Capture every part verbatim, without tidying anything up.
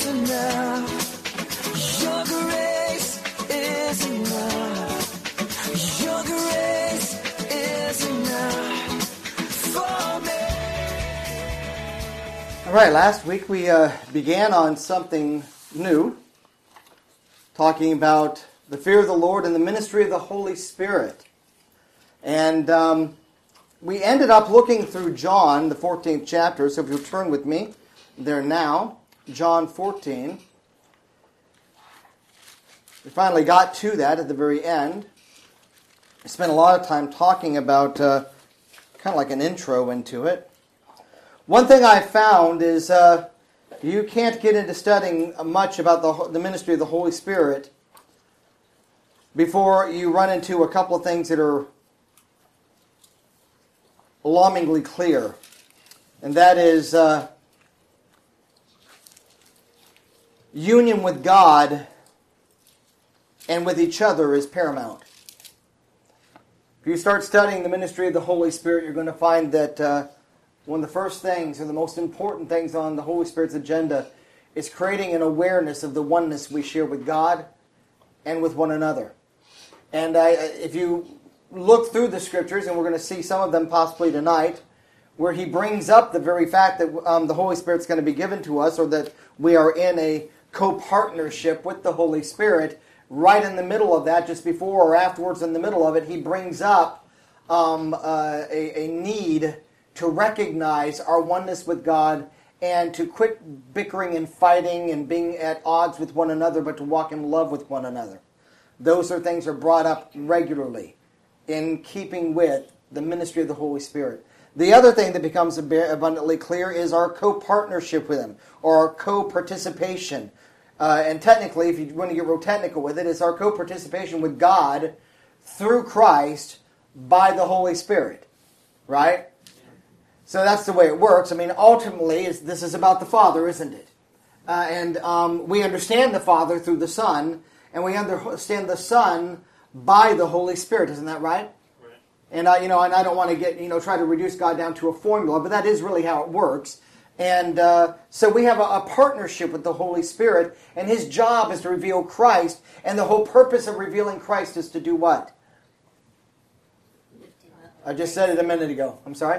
is enough. Your grace is enough. Your grace is enough for me. All right, last week we uh, began on something new, talking about the fear of the Lord and the ministry of the Holy Spirit. And um, we ended up looking through John, the fourteenth chapter, so if you'll turn with me there now, John fourteen. We finally got to that at the very end. We spent a lot of time talking about uh, kind of like an intro into it. One thing I found is uh, you can't get into studying much about the, the ministry of the Holy Spirit before you run into a couple of things that are alarmingly clear. And that is uh, union with God and with each other is paramount. If you start studying the ministry of the Holy Spirit, you're going to find that uh, one of the first things, or the most important things on the Holy Spirit's agenda, is creating an awareness of the oneness we share with God and with one another. And I, if you look through the Scriptures, and we're going to see some of them possibly tonight, where he brings up the very fact that um, the Holy Spirit's going to be given to us, or that we are in a co-partnership with the Holy Spirit, right in the middle of that, just before or afterwards in the middle of it, he brings up um, uh, a, a need to recognize our oneness with God and to quit bickering and fighting and being at odds with one another, but to walk in love with one another. Those are things that are brought up regularly in keeping with the ministry of the Holy Spirit. The other thing that becomes abundantly clear is our co-partnership with Him, or our co-participation. Uh, and technically, if you want to get real technical with it, it's our co-participation with God through Christ by the Holy Spirit. Right? So that's the way it works. I mean, ultimately, it's, this is about the Father, isn't it? Uh, and um, we understand the Father through the Son, and we understand the Son by the Holy Spirit. Isn't that right? Right. And I, you know, and I don't want to get, you know, try to reduce God down to a formula, but that is really how it works. And uh, so we have a, a partnership with the Holy Spirit, and His job is to reveal Christ, and the whole purpose of revealing Christ is to do what? I just said it a minute ago. I'm sorry?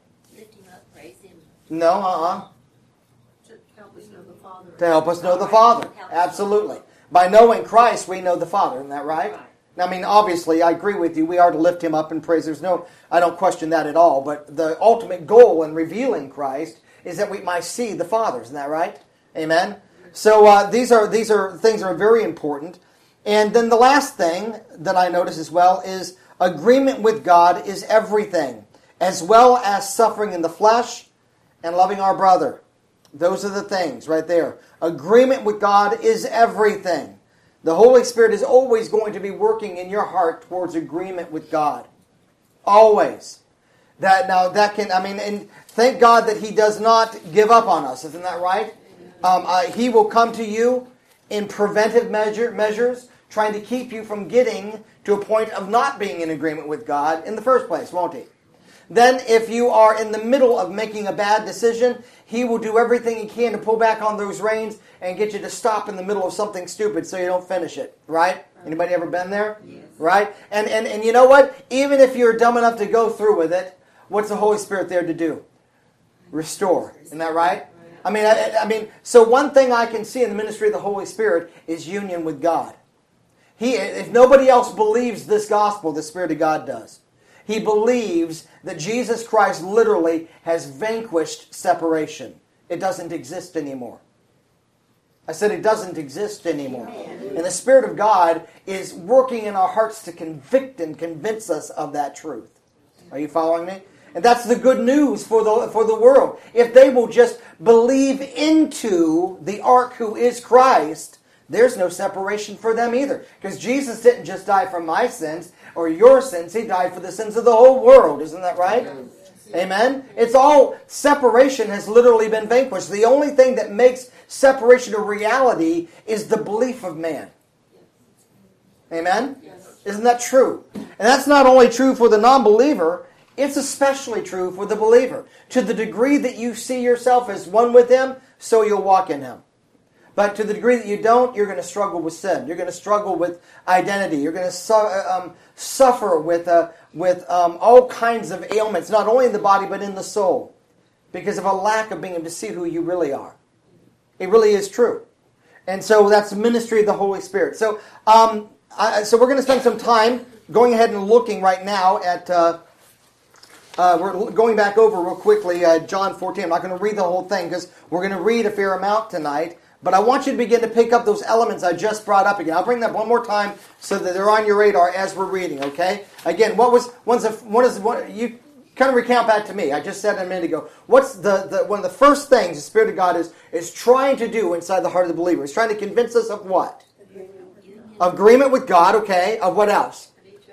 No, uh-uh. To help us know the Father. To help us know the Father. Absolutely. By knowing Christ, we know the Father. Isn't that right? Right. I mean, obviously, I agree with you. We are to lift Him up in praise. There's no, I don't question that at all. But the ultimate goal in revealing Christ is that we might see the Father. Isn't that right? Amen? So uh, these are these are things that are very important. And then the last thing that I notice as well is agreement with God is everything, as well as suffering in the flesh and loving our brother. Those are the things right there. Agreement with God is everything. The Holy Spirit is always going to be working in your heart towards agreement with God. Always. That now that can, I mean, and thank God that He does not give up on us. Isn't that right? Um, uh, he will come to you in preventive measure, measures, trying to keep you from getting to a point of not being in agreement with God in the first place, won't He? Then if you are in the middle of making a bad decision, He will do everything He can to pull back on those reins and get you to stop in the middle of something stupid so you don't finish it. Right? Anybody ever been there? Yes. Right? And, and, and you know what? Even if you're dumb enough to go through with it, what's the Holy Spirit there to do? Restore. Isn't that right? I mean, I, I mean, so one thing I can see in the ministry of the Holy Spirit is union with God. He, if nobody else believes this gospel, the Spirit of God does. He believes that Jesus Christ literally has vanquished separation. It doesn't exist anymore. I said it doesn't exist anymore. And the Spirit of God is working in our hearts to convict and convince us of that truth. Are you following me? And that's the good news for the, for the world. If they will just believe into the ark who is Christ, there's no separation for them either. Because Jesus didn't just die for my sins or your sins. He died for the sins of the whole world. Isn't that right? Yes. Amen? It's all, separation has literally been vanquished. The only thing that makes separation a reality is the belief of man. Amen? Yes. Isn't that true? And that's not only true for the non-believer, it's especially true for the believer. To the degree that you see yourself as one with Him, so you'll walk in Him. But to the degree that you don't, you're going to struggle with sin. You're going to struggle with identity. You're going to su- um, suffer with uh, with um, all kinds of ailments, not only in the body but in the soul, because of a lack of being able to see who you really are. It really is true. And so that's the ministry of the Holy Spirit. So, um, I, so we're going to spend some time going ahead and looking right now at. Uh, Uh, we're going back over real quickly uh, John fourteen. I'm not going to read the whole thing because we're going to read a fair amount tonight. But I want you to begin to pick up those elements I just brought up again. I'll bring them one more time so that they're on your radar as we're reading. Okay. Again, what was one's a, what is what you kind of recount back to me? I just said a minute ago. What's the, the one of the first things the Spirit of God is is trying to do inside the heart of the believer? He's trying to convince us of what? Agreement with God. Okay. Of what else?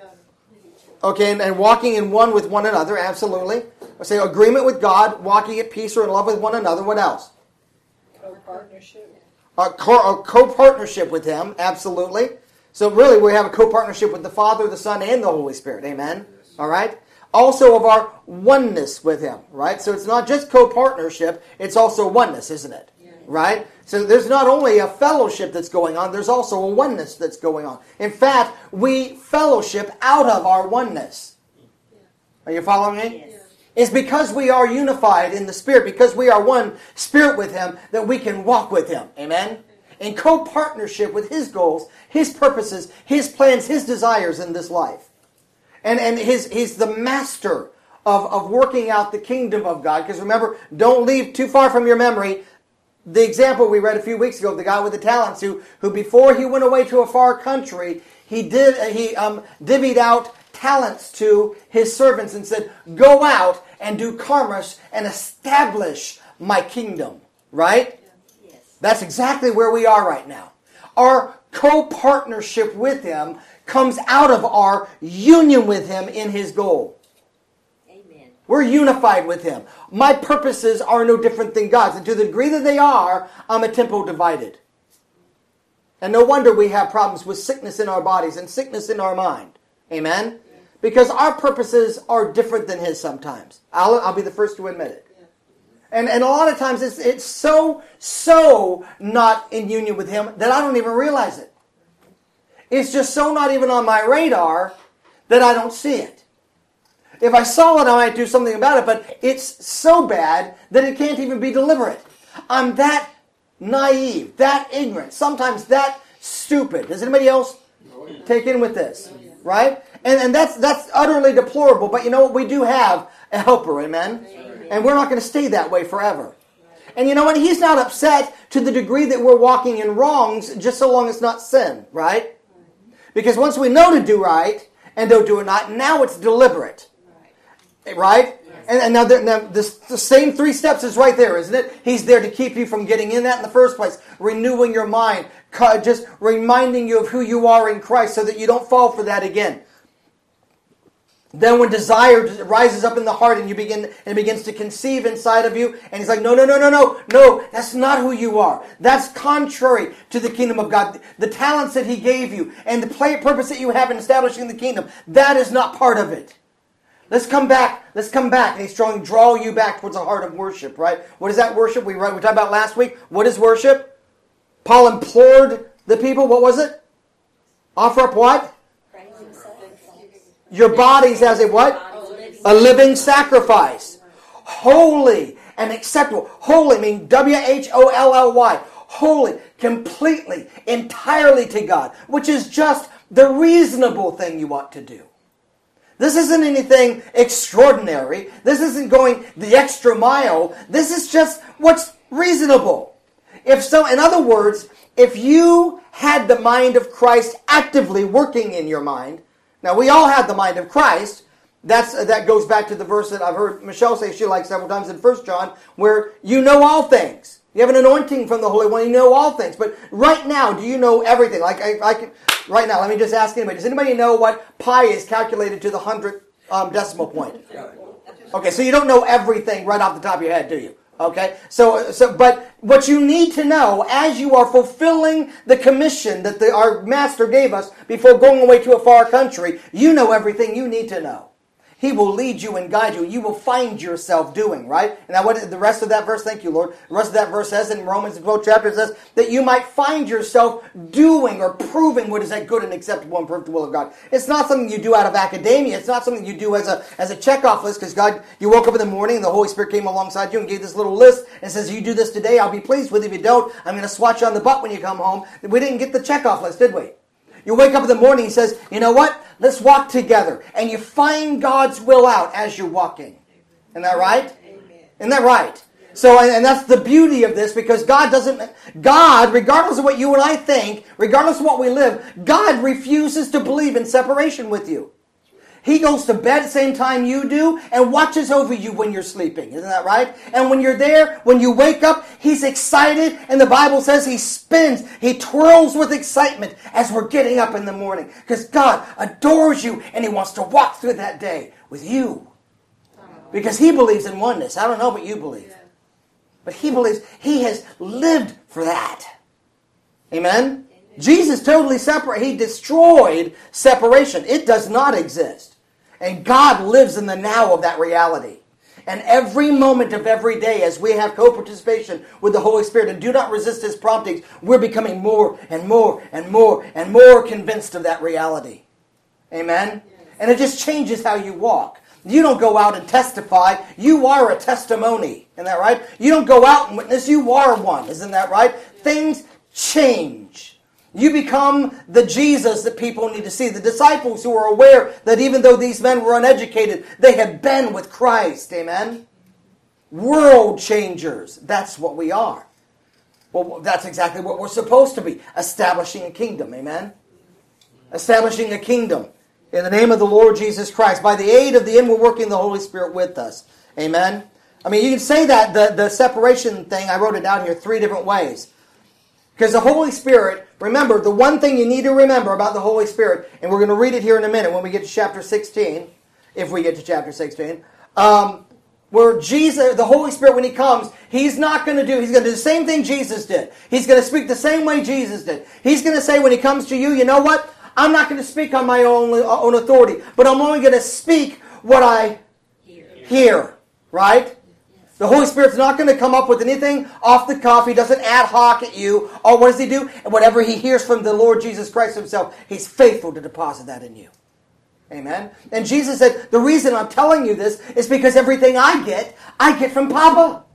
Okay, and, and walking in one with one another, absolutely. I say agreement with God, walking at peace or in love with one another. What else? Co-partnership. A, co- a co-partnership with Him, absolutely. So really, we have a co-partnership with the Father, the Son, and the Holy Spirit. Amen? All right? Also of our oneness with Him, right? So it's not just co-partnership, it's also oneness, isn't it? Right? So there's not only a fellowship that's going on, there's also a oneness that's going on. In fact, we fellowship out of our oneness. Are you following me? Yes. It's because we are unified in the Spirit, because we are one Spirit with Him, that we can walk with Him. Amen? In co-partnership with His goals, His purposes, His plans, His desires in this life. And, and his, He's the master of, of working out the kingdom of God. Because remember, don't leave too far from your memory the example we read a few weeks ago, the guy with the talents, who, who before he went away to a far country, he did he um, divvied out talents to his servants and said, "Go out and do commerce and establish my kingdom." Right? Yes. That's exactly where we are right now. Our co-partnership with Him comes out of our union with Him in His goal. We're unified with Him. My purposes are no different than God's. And to the degree that they are, I'm a tempo divided. And no wonder we have problems with sickness in our bodies and sickness in our mind. Amen? Because our purposes are different than His sometimes. I'll, I'll be the first to admit it. And, and a lot of times it's, it's so, so not in union with Him that I don't even realize it. It's just so not even on my radar that I don't see it. If I saw it, I might do something about it, but it's so bad that it can't even be deliberate. I'm that naive, that ignorant, sometimes that stupid. Does anybody else take in with this? Right? And, and that's that's utterly deplorable, but you know what? We do have a helper, amen? And we're not going to stay that way forever. And you know what? He's not upset to the degree that we're walking in wrongs just so long as it's not sin, right? Because once we know to do right and don't do it not, now it's deliberate. Right? And, and now, now this, the same three steps is right there, isn't it? He's there to keep you from getting in that in the first place. Renewing your mind. Just reminding you of who you are in Christ so that you don't fall for that again. Then when desire rises up in the heart and you begin, and it begins to conceive inside of you, and He's like, no, no, no, no, no, no, that's not who you are. That's contrary to the kingdom of God. The talents that He gave you and the play, purpose that you have in establishing the kingdom, that is not part of it. Let's come back. Let's come back. And He's trying to draw you back towards a heart of worship, right? What is that worship? We, we talked about last week. What is worship? Paul implored the people. What was it? Offer up what? Your bodies as a what? A living sacrifice. Holy and acceptable. Holy means W H O L L Y. Holy, completely, entirely to God. Which is just the reasonable thing you ought to do. This isn't anything extraordinary. This isn't going the extra mile. This is just what's reasonable. If so, in other words, if you had the mind of Christ actively working in your mind, now we all have the mind of Christ. That's that goes back to the verse that I've heard Michelle say she likes several times in First John, where you know all things. You have an anointing from the Holy One. You know all things. But right now, do you know everything? Like I, I can, right now, let me just ask anybody. Does anybody know what pi is calculated to the hundredth um, decimal point? Okay, so you don't know everything right off the top of your head, do you? Okay, so so but what you need to know as you are fulfilling the commission that the, our Master gave us before going away to a far country, you know everything you need to know. He will lead you and guide you. You will find yourself doing, right? And now what the rest of that verse, thank you, Lord. The rest of that verse says in Romans twelve chapter, it says that you might find yourself doing or proving what is that good and acceptable and perfect will of God. It's not something you do out of academia. It's not something you do as a as a checkoff list because God, you woke up in the morning and the Holy Spirit came alongside you and gave this little list and says, you do this today, I'll be pleased with you. If you don't, I'm going to swat you on the butt when you come home. We didn't get the checkoff list, did we? You wake up in the morning, he says, you know what? Let's walk together. And you find God's will out as you're walking. Isn't that right? Amen. Isn't that right? So, and that's the beauty of this, because God doesn't, God, regardless of what you and I think, regardless of what we live, God refuses to believe in separation with you. He goes to bed at the same time you do and watches over you when you're sleeping. Isn't that right? And when you're there, when you wake up, He's excited. And the Bible says He spins, He twirls with excitement as we're getting up in the morning. Because God adores you and He wants to walk through that day with you. Because He believes in oneness. I don't know what you believe. But He believes He has lived for that. Amen? Jesus totally separate. He destroyed separation. It does not exist. And God lives in the now of that reality. And every moment of every day, as we have co-participation with the Holy Spirit and do not resist His promptings, we're becoming more and more and more and more convinced of that reality. Amen? And it just changes how you walk. You don't go out and testify. You are a testimony. Isn't that right? You don't go out and witness. You are one. Isn't that right? Things change. You become the Jesus that people need to see. The disciples who are aware that even though these men were uneducated, they had been with Christ. Amen? World changers. That's what we are. Well, that's exactly what we're supposed to be. Establishing a kingdom. Amen? Establishing a kingdom. In the name of the Lord Jesus Christ. By the aid of the inward working of the Holy Spirit with us. Amen? I mean, you can say that, the, the separation thing, I wrote it down here three different ways. Because the Holy Spirit, remember, the one thing you need to remember about the Holy Spirit, and we're going to read it here in a minute when we get to chapter sixteen, if we get to chapter sixteen, um, where Jesus, the Holy Spirit, when He comes, He's not going to do, He's going to do the same thing Jesus did. He's going to speak the same way Jesus did. He's going to say when He comes to you, you know what? I'm not going to speak on my own, own authority, but I'm only going to speak what I hear, hear right? The Holy Spirit's not going to come up with anything off the cuff. He doesn't ad hoc at you. Or what does He do? And whatever He hears from the Lord Jesus Christ Himself, He's faithful to deposit that in you. Amen? And Jesus said, the reason I'm telling you this is because everything I get, I get from Papa.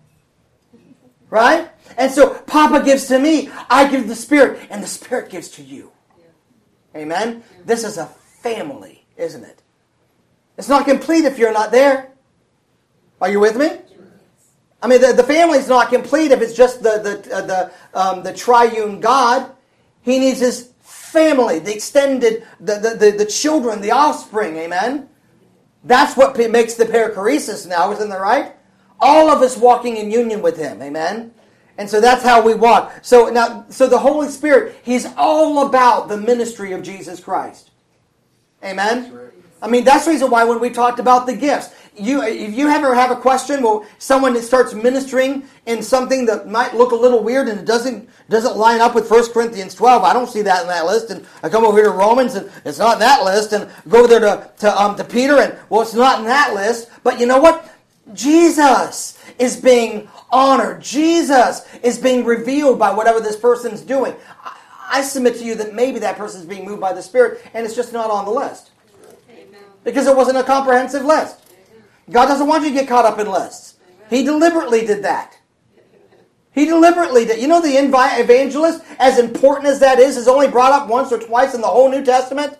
Right? And so Papa gives to me, I give the Spirit, and the Spirit gives to you. Amen? This is a family, isn't it? It's not complete if you're not there. Are you with me? I mean, the, the family's not complete if it's just the the uh, the um, the triune God. He needs His family, the extended, the, the, the, the children, the offspring. Amen? That's what makes the perichoresis now, isn't that right? All of us walking in union with Him. Amen? And so that's how we walk. So now, so the Holy Spirit, He's all about the ministry of Jesus Christ. Amen? I mean, that's the reason why when we talked about the gifts, you if you ever have a question, well, someone that starts ministering in something that might look a little weird and it doesn't doesn't line up with First Corinthians twelve, I don't see that in that list, and I come over here to Romans and it's not in that list, and go over there to to, um, to Peter and, well, it's not in that list. But you know what? Jesus is being honored. Jesus is being revealed by whatever this person's doing. I, I submit to you that maybe that person's being moved by the Spirit and it's just not on the list. Because it wasn't a comprehensive list. God doesn't want you to get caught up in lists. He deliberately did that. He deliberately did. You know the evangelist, as important as that is, is only brought up once or twice in the whole New Testament?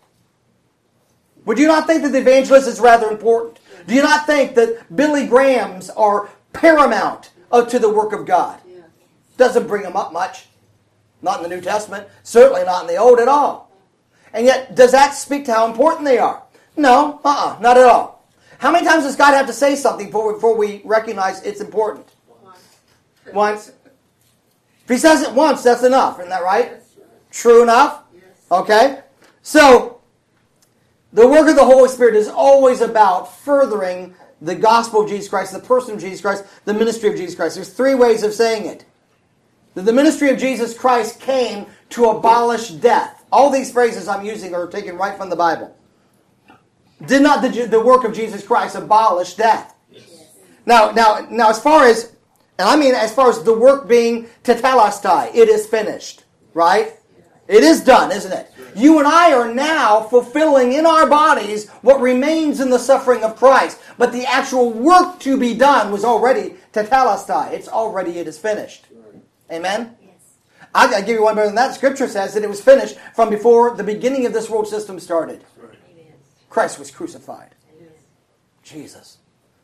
Would you not think that the evangelist is rather important? Do you not think that Billy Grahams are paramount to the work of God? Doesn't bring them up much. Not in the New Testament. Certainly not in the Old at all. And yet, does that speak to how important they are? No, uh-uh, not at all. How many times does God have to say something before, before we recognize it's important? Once. Once. If He says it once, that's enough. Isn't that right? True enough? Okay. So, the work of the Holy Spirit is always about furthering the gospel of Jesus Christ, the person of Jesus Christ, the ministry of Jesus Christ. There's three ways of saying it. The ministry of Jesus Christ came to abolish death. All these phrases I'm using are taken right from the Bible. Did not the, the work of Jesus Christ abolish death? Yes. Now, now, now, as far as, and I mean as far as the work being tetelestai, it is finished, right? It is done, isn't it? You and I are now fulfilling in our bodies what remains in the suffering of Christ. But the actual work to be done was already tetelestai. It's already, it is finished. Amen? Yes. I'll give you one better than that. Scripture says that it was finished from before the beginning of this world system started. Christ was crucified. Amen. Jesus.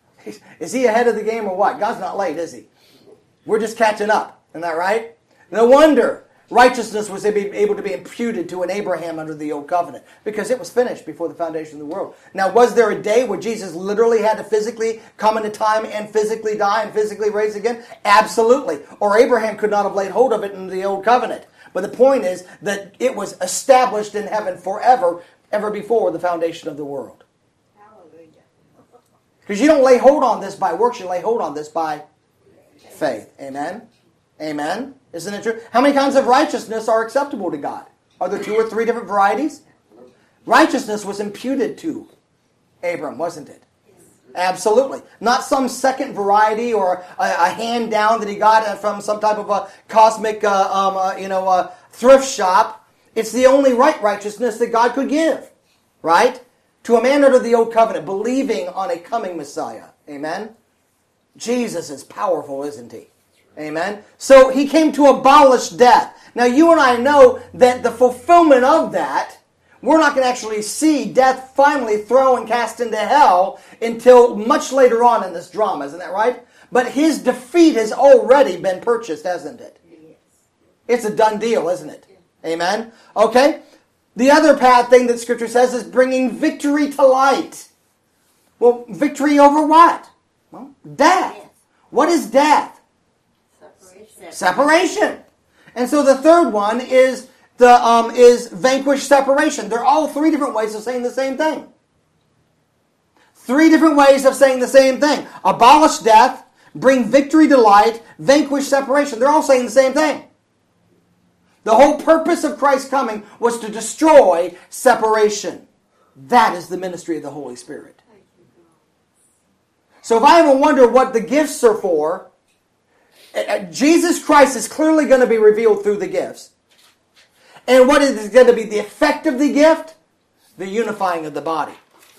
Is he ahead of the game or what? God's not late, is he? We're just catching up. Isn't that right? No wonder righteousness was able to be imputed to an Abraham under the old covenant, because it was finished before the foundation of the world. Now, was there a day where Jesus literally had to physically come into time and physically die and physically rise again? Absolutely. Or Abraham could not have laid hold of it in the old covenant. But the point is that it was established in heaven forever, ever before the foundation of the world. Hallelujah. Because you don't lay hold on this by works, you lay hold on this by faith. Amen? Amen? Isn't it true? How many kinds of righteousness are acceptable to God? Are there two or three different varieties? Righteousness was imputed to Abram, wasn't it? Absolutely. Not some second variety or a, a hand down that he got from some type of a cosmic uh, um, uh, you know, uh, thrift shop. It's the only right righteousness that God could give. Right? To a man under the old covenant, believing on a coming Messiah. Amen? Jesus is powerful, isn't he? Amen? So he came to abolish death. Now you and I know that the fulfillment of that, we're not going to actually see death finally thrown and cast into hell until much later on in this drama. Isn't that right? But his defeat has already been purchased, hasn't it? It's a done deal, isn't it? Amen? Okay? The other path thing that Scripture says is bringing victory to light. Well, victory over what? Well, death. What is death? Separation. Separation. And so the third one is the um, is vanquish separation. They're all three different ways of saying the same thing. Three different ways of saying the same thing. Abolish death, bring victory to light, vanquish separation. They're all saying the same thing. The whole purpose of Christ's coming was to destroy separation. That is the ministry of the Holy Spirit. So if I ever wonder what the gifts are for, Jesus Christ is clearly going to be revealed through the gifts. And what is going to be the effect of the gift? The unifying of the body.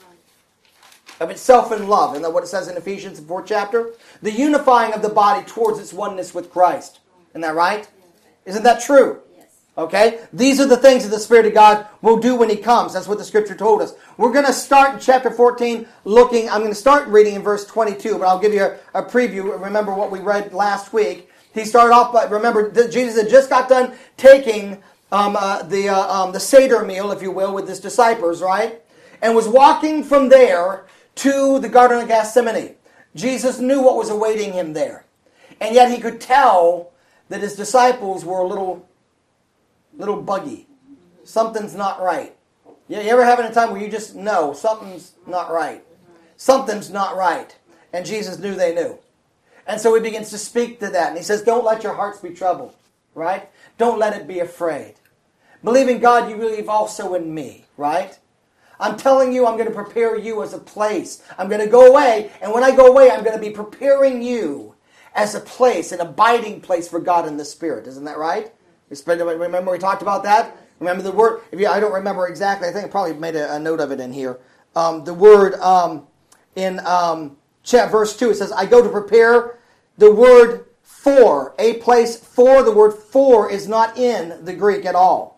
Of itself in love. Isn't that what it says in Ephesians, the fourth chapter? The unifying of the body towards its oneness with Christ. Isn't that right? Isn't that true? Okay? These are the things that the Spirit of God will do when He comes. That's what the Scripture told us. We're going to start in chapter fourteen looking, I'm going to start reading in verse twenty-two, but I'll give you a, a preview. Remember what we read last week. He started off by, remember, Jesus had just got done taking um, uh, the, uh, um, the Seder meal, if you will, with His disciples, right? And was walking from there to the Garden of Gethsemane. Jesus knew what was awaiting Him there. And yet He could tell that His disciples were a little... little buggy. Something's not right. You ever having a time where you just know something's not right? Something's not right. And Jesus knew they knew. And so He begins to speak to that. And He says, don't let your hearts be troubled. Right? Don't let it be afraid. Believe in God, you believe also in me. Right? I'm telling you, I'm going to prepare you as a place. I'm going to go away. And when I go away, I'm going to be preparing you as a place, an abiding place for God in the Spirit. Isn't that right? Remember we talked about that? Remember the word, if you, I don't remember exactly, I think I probably made a, a note of it in here. Um, the word um, in um, verse two, it says, I go to prepare. The word for, a place for, the word for is not in the Greek at all.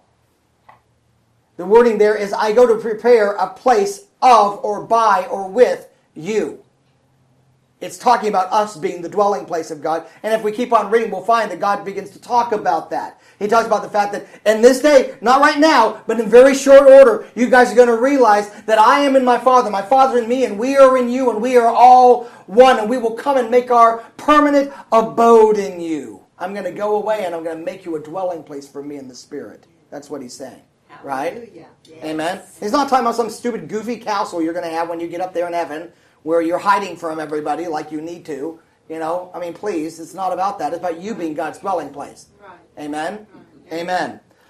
The wording there is, I go to prepare a place of or by or with you. It's talking about us being the dwelling place of God. And if we keep on reading, we'll find that God begins to talk about that. He talks about the fact that in this day, not right now, but in very short order, you guys are going to realize that I am in my Father, my Father in me, and we are in you, and we are all one, and we will come and make our permanent abode in you. I'm going to go away, and I'm going to make you a dwelling place for me in the Spirit. That's what He's saying. Right? Yes. Amen? He's not talking about some stupid, goofy castle you're going to have when you get up there in heaven, where you're hiding from everybody like you need to. You know, I mean, please, it's not about that. It's about you being God's dwelling place. Right. Amen? Mm-hmm. Amen.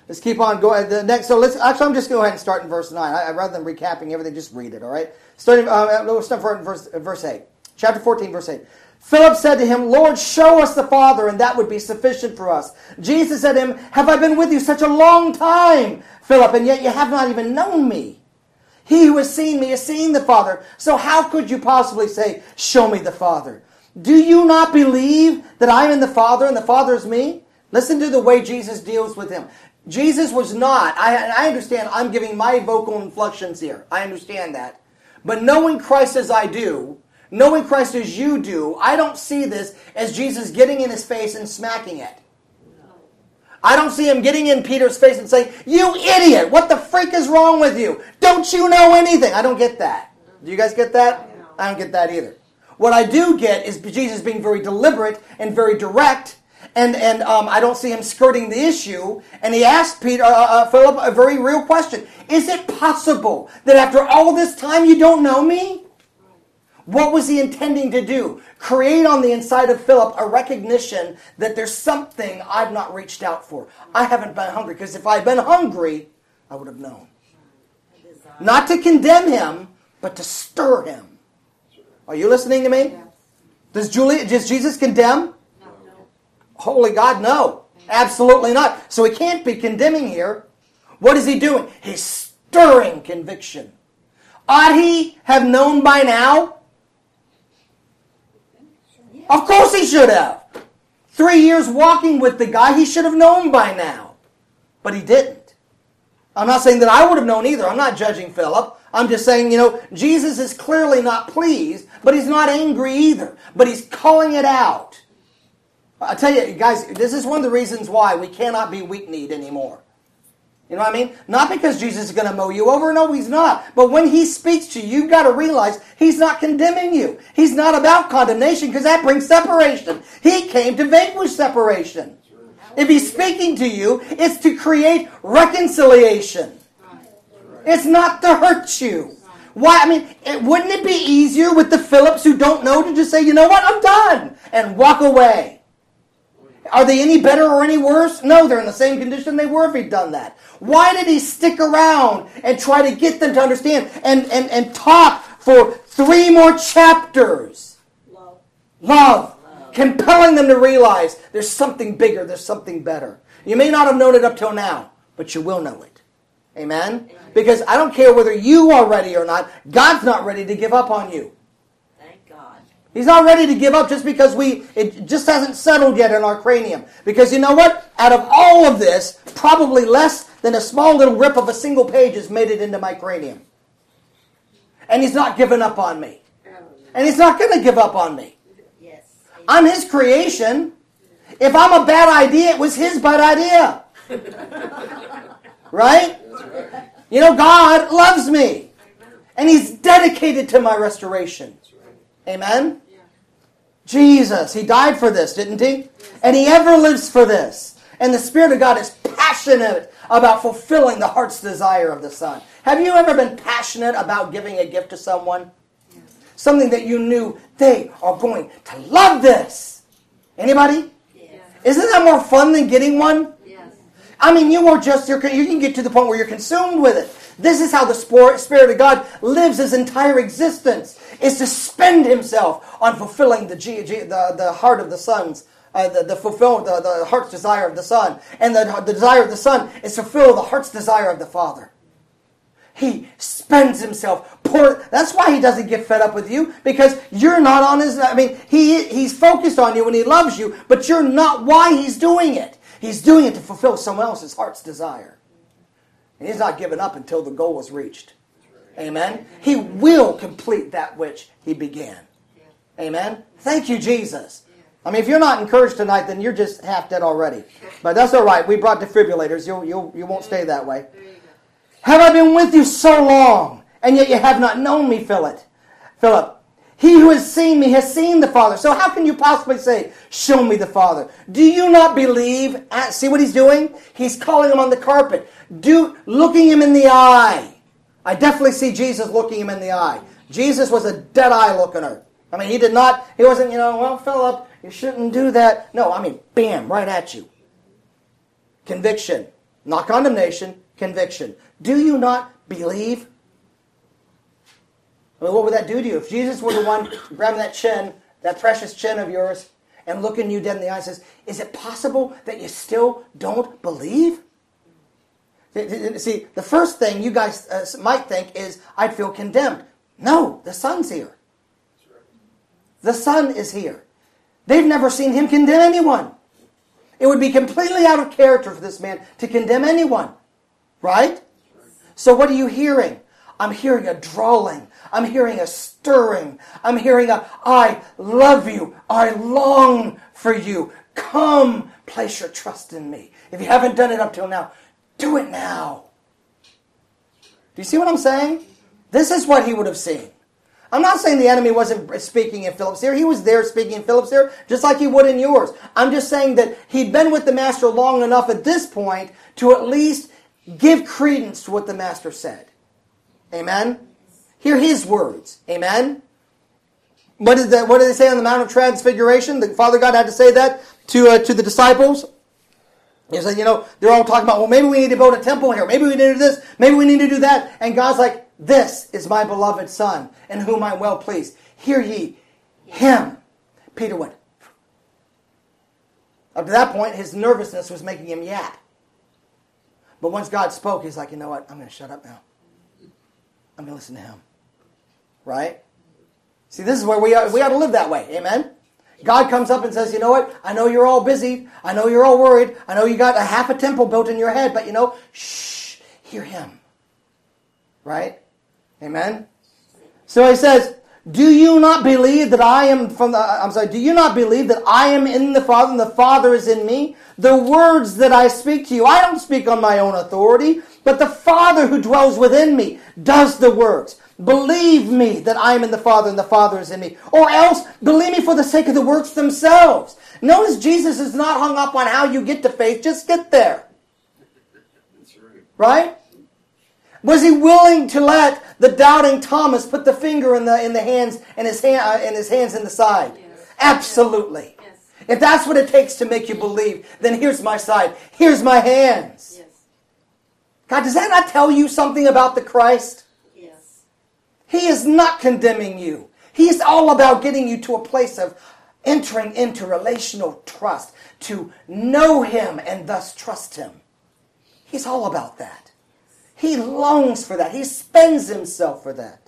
Let's keep on going. The next, so let's actually, I'm just going to go ahead and start in verse nine. I, I, rather than recapping everything, just read it. All right. Starting, uh, let's start in verse verse eight, chapter fourteen, verse eight. Philip said to him, Lord, show us the Father, and that would be sufficient for us. Jesus said to him, have I been with you such a long time, Philip, and yet you have not even known me? He who has seen me has seen the Father. So how could you possibly say, show me the Father? Do you not believe that I am in the Father and the Father is me? Listen to the way Jesus deals with him. Jesus was not, I, I understand I'm giving my vocal inflections here. I understand that. But knowing Christ as I do, knowing Christ as you do, I don't see this as Jesus getting in his face and smacking it. I don't see him getting in Peter's face and saying, you idiot, what the freak is wrong with you? Don't you know anything? I don't get that. Do you guys get that? I don't get that either. What I do get is Jesus being very deliberate and very direct, and, and um, I don't see him skirting the issue. And he asked Peter, uh, uh, Philip a very real question. Is it possible that after all this time you don't know me? What was he intending to do? Create on the inside of Philip a recognition that there's something I've not reached out for. I haven't been hungry, because if I'd been hungry, I would have known. Not to condemn him, but to stir him. Are you listening to me? Does Julie, does Jesus condemn? No. Holy God, no. Absolutely not. So he can't be condemning here. What is he doing? He's stirring conviction. Ought he have known by now? Of course he should have. Three years walking with the guy, he should have known by now. But he didn't. I'm not saying that I would have known either. I'm not judging Philip. I'm just saying, you know, Jesus is clearly not pleased, but he's not angry either. But he's calling it out. I tell you, guys, this is one of the reasons why we cannot be weak-kneed anymore. You know what I mean? Not because Jesus is going to mow you over. No, he's not. But when he speaks to you, you've got to realize he's not condemning you. He's not about condemnation, because that brings separation. He came to vanquish separation. If he's speaking to you, it's to create reconciliation. It's not to hurt you. Why? I mean, it, wouldn't it be easier with the Philips who don't know to just say, you know what, I'm done, and walk away? Are they any better or any worse? No, they're in the same condition they were if he'd done that. Why did he stick around and try to get them to understand and, and, and talk for three more chapters? Love. Love. Love. Compelling them to realize there's something bigger, there's something better. You may not have known it up till now, but you will know it. Amen? Because I don't care whether you are ready or not, God's not ready to give up on you. He's not ready to give up just because we it just hasn't settled yet in our cranium. Because you know what? Out of all of this, probably less than a small little rip of a single page has made it into my cranium. And he's not given up on me. And he's not going to give up on me. I'm his creation. If I'm a bad idea, it was his bad idea. Right? You know, God loves me. And he's dedicated to my restoration. Amen? Jesus, he died for this, didn't he? And he ever lives for this. And the Spirit of God is passionate about fulfilling the heart's desire of the Son. Have you ever been passionate about giving a gift to someone? Something that you knew they are going to love this. Anybody? Yes. Isn't that more fun than getting one? Yes. I mean, you are just, you're, you can get to the point where you're consumed with it. This is how the Spirit of God lives his entire existence, is to spend himself on fulfilling the G, G, the, the heart of the Son's, uh, the, the fulfill the, the heart's desire of the Son. And the, the desire of the Son is to fulfill the heart's desire of the Father. He spends himself. Poor, that's why he doesn't get fed up with you, because you're not on his, I mean, he he's focused on you and he loves you, but you're not why he's doing it. He's doing it to fulfill someone else's heart's desire. And he's not giving up until the goal is reached. Amen? He will complete that which he began. Amen? Thank you, Jesus. I mean, if you're not encouraged tonight, then you're just half dead already. But that's all right. We brought defibrillators. You'll, you'll, you won't stay that way. Have I been with you so long, and yet you have not known me, Philip? Philip, he who has seen me has seen the Father. So how can you possibly say, show me the Father? Do you not believe? See what he's doing? He's calling him on the carpet. Do, looking him in the eye. I definitely see Jesus looking him in the eye. Jesus was a dead eye looking at her. I mean, he did not, he wasn't, you know, well, Philip, you shouldn't do that. No, I mean, bam, right at you. Conviction. Not condemnation, conviction. Do you not believe? I mean, what would that do to you? If Jesus were the one grabbing that chin, that precious chin of yours, and looking you dead in the eye and says, is it possible that you still don't believe? See, the first thing you guys uh, might think is, I'd feel condemned. No, the Son's here. The Son is here. They've never seen Him condemn anyone. It would be completely out of character for this man to condemn anyone. Right? So what are you hearing? I'm hearing a drawling. I'm hearing a stirring. I'm hearing a, I love you. I long for you. Come, place your trust in me. If you haven't done it up till now, do it now. Do you see what I'm saying? This is what he would have seen. I'm not saying the enemy wasn't speaking in Philip's ear. He was there speaking in Philip's ear, just like he would in yours. I'm just saying that he'd been with the master long enough at this point to at least give credence to what the master said. Amen? Hear his words. Amen? What did, the, what did they say on the Mount of Transfiguration? The Father God had to say that to, uh, to the disciples. He said, you know, they're all talking about, well, maybe we need to build a temple here. Maybe we need to do this. Maybe we need to do that. And God's like, this is my beloved Son, in whom I'm well pleased. Hear ye him. Peter went. Up to that point, his nervousness was making him yap. But once God spoke, he's like, you know what? I'm going to shut up now. I'm going to listen to him. Right? See, this is where we are, we ought to live that way. Amen? God comes up and says, you know what? I know you're all busy. I know you're all worried. I know you got a half a temple built in your head. But you know, shh, hear him. Right? Amen? So he says, do you not believe that I am from the, I'm sorry, do you not believe that I am in the Father and the Father is in me? The words that I speak to you, I don't speak on my own authority, but the Father who dwells within me does the works. Believe me that I am in the Father and the Father is in me. Or else, believe me for the sake of the works themselves. Notice Jesus is not hung up on how you get to faith. Just get there. That's right. Right? Was he willing to let the doubting Thomas put the finger in the in the hands and his hand uh, and his hands in the side? Yes. Absolutely. Yes. If that's what it takes to make you believe, then here's my side. Here's my hands. Yes. God, does that not tell you something about the Christ? Yes. He is not condemning you. He's all about getting you to a place of entering into relational trust, to know Him and thus trust Him. He's all about that. He longs for that. He spends himself for that.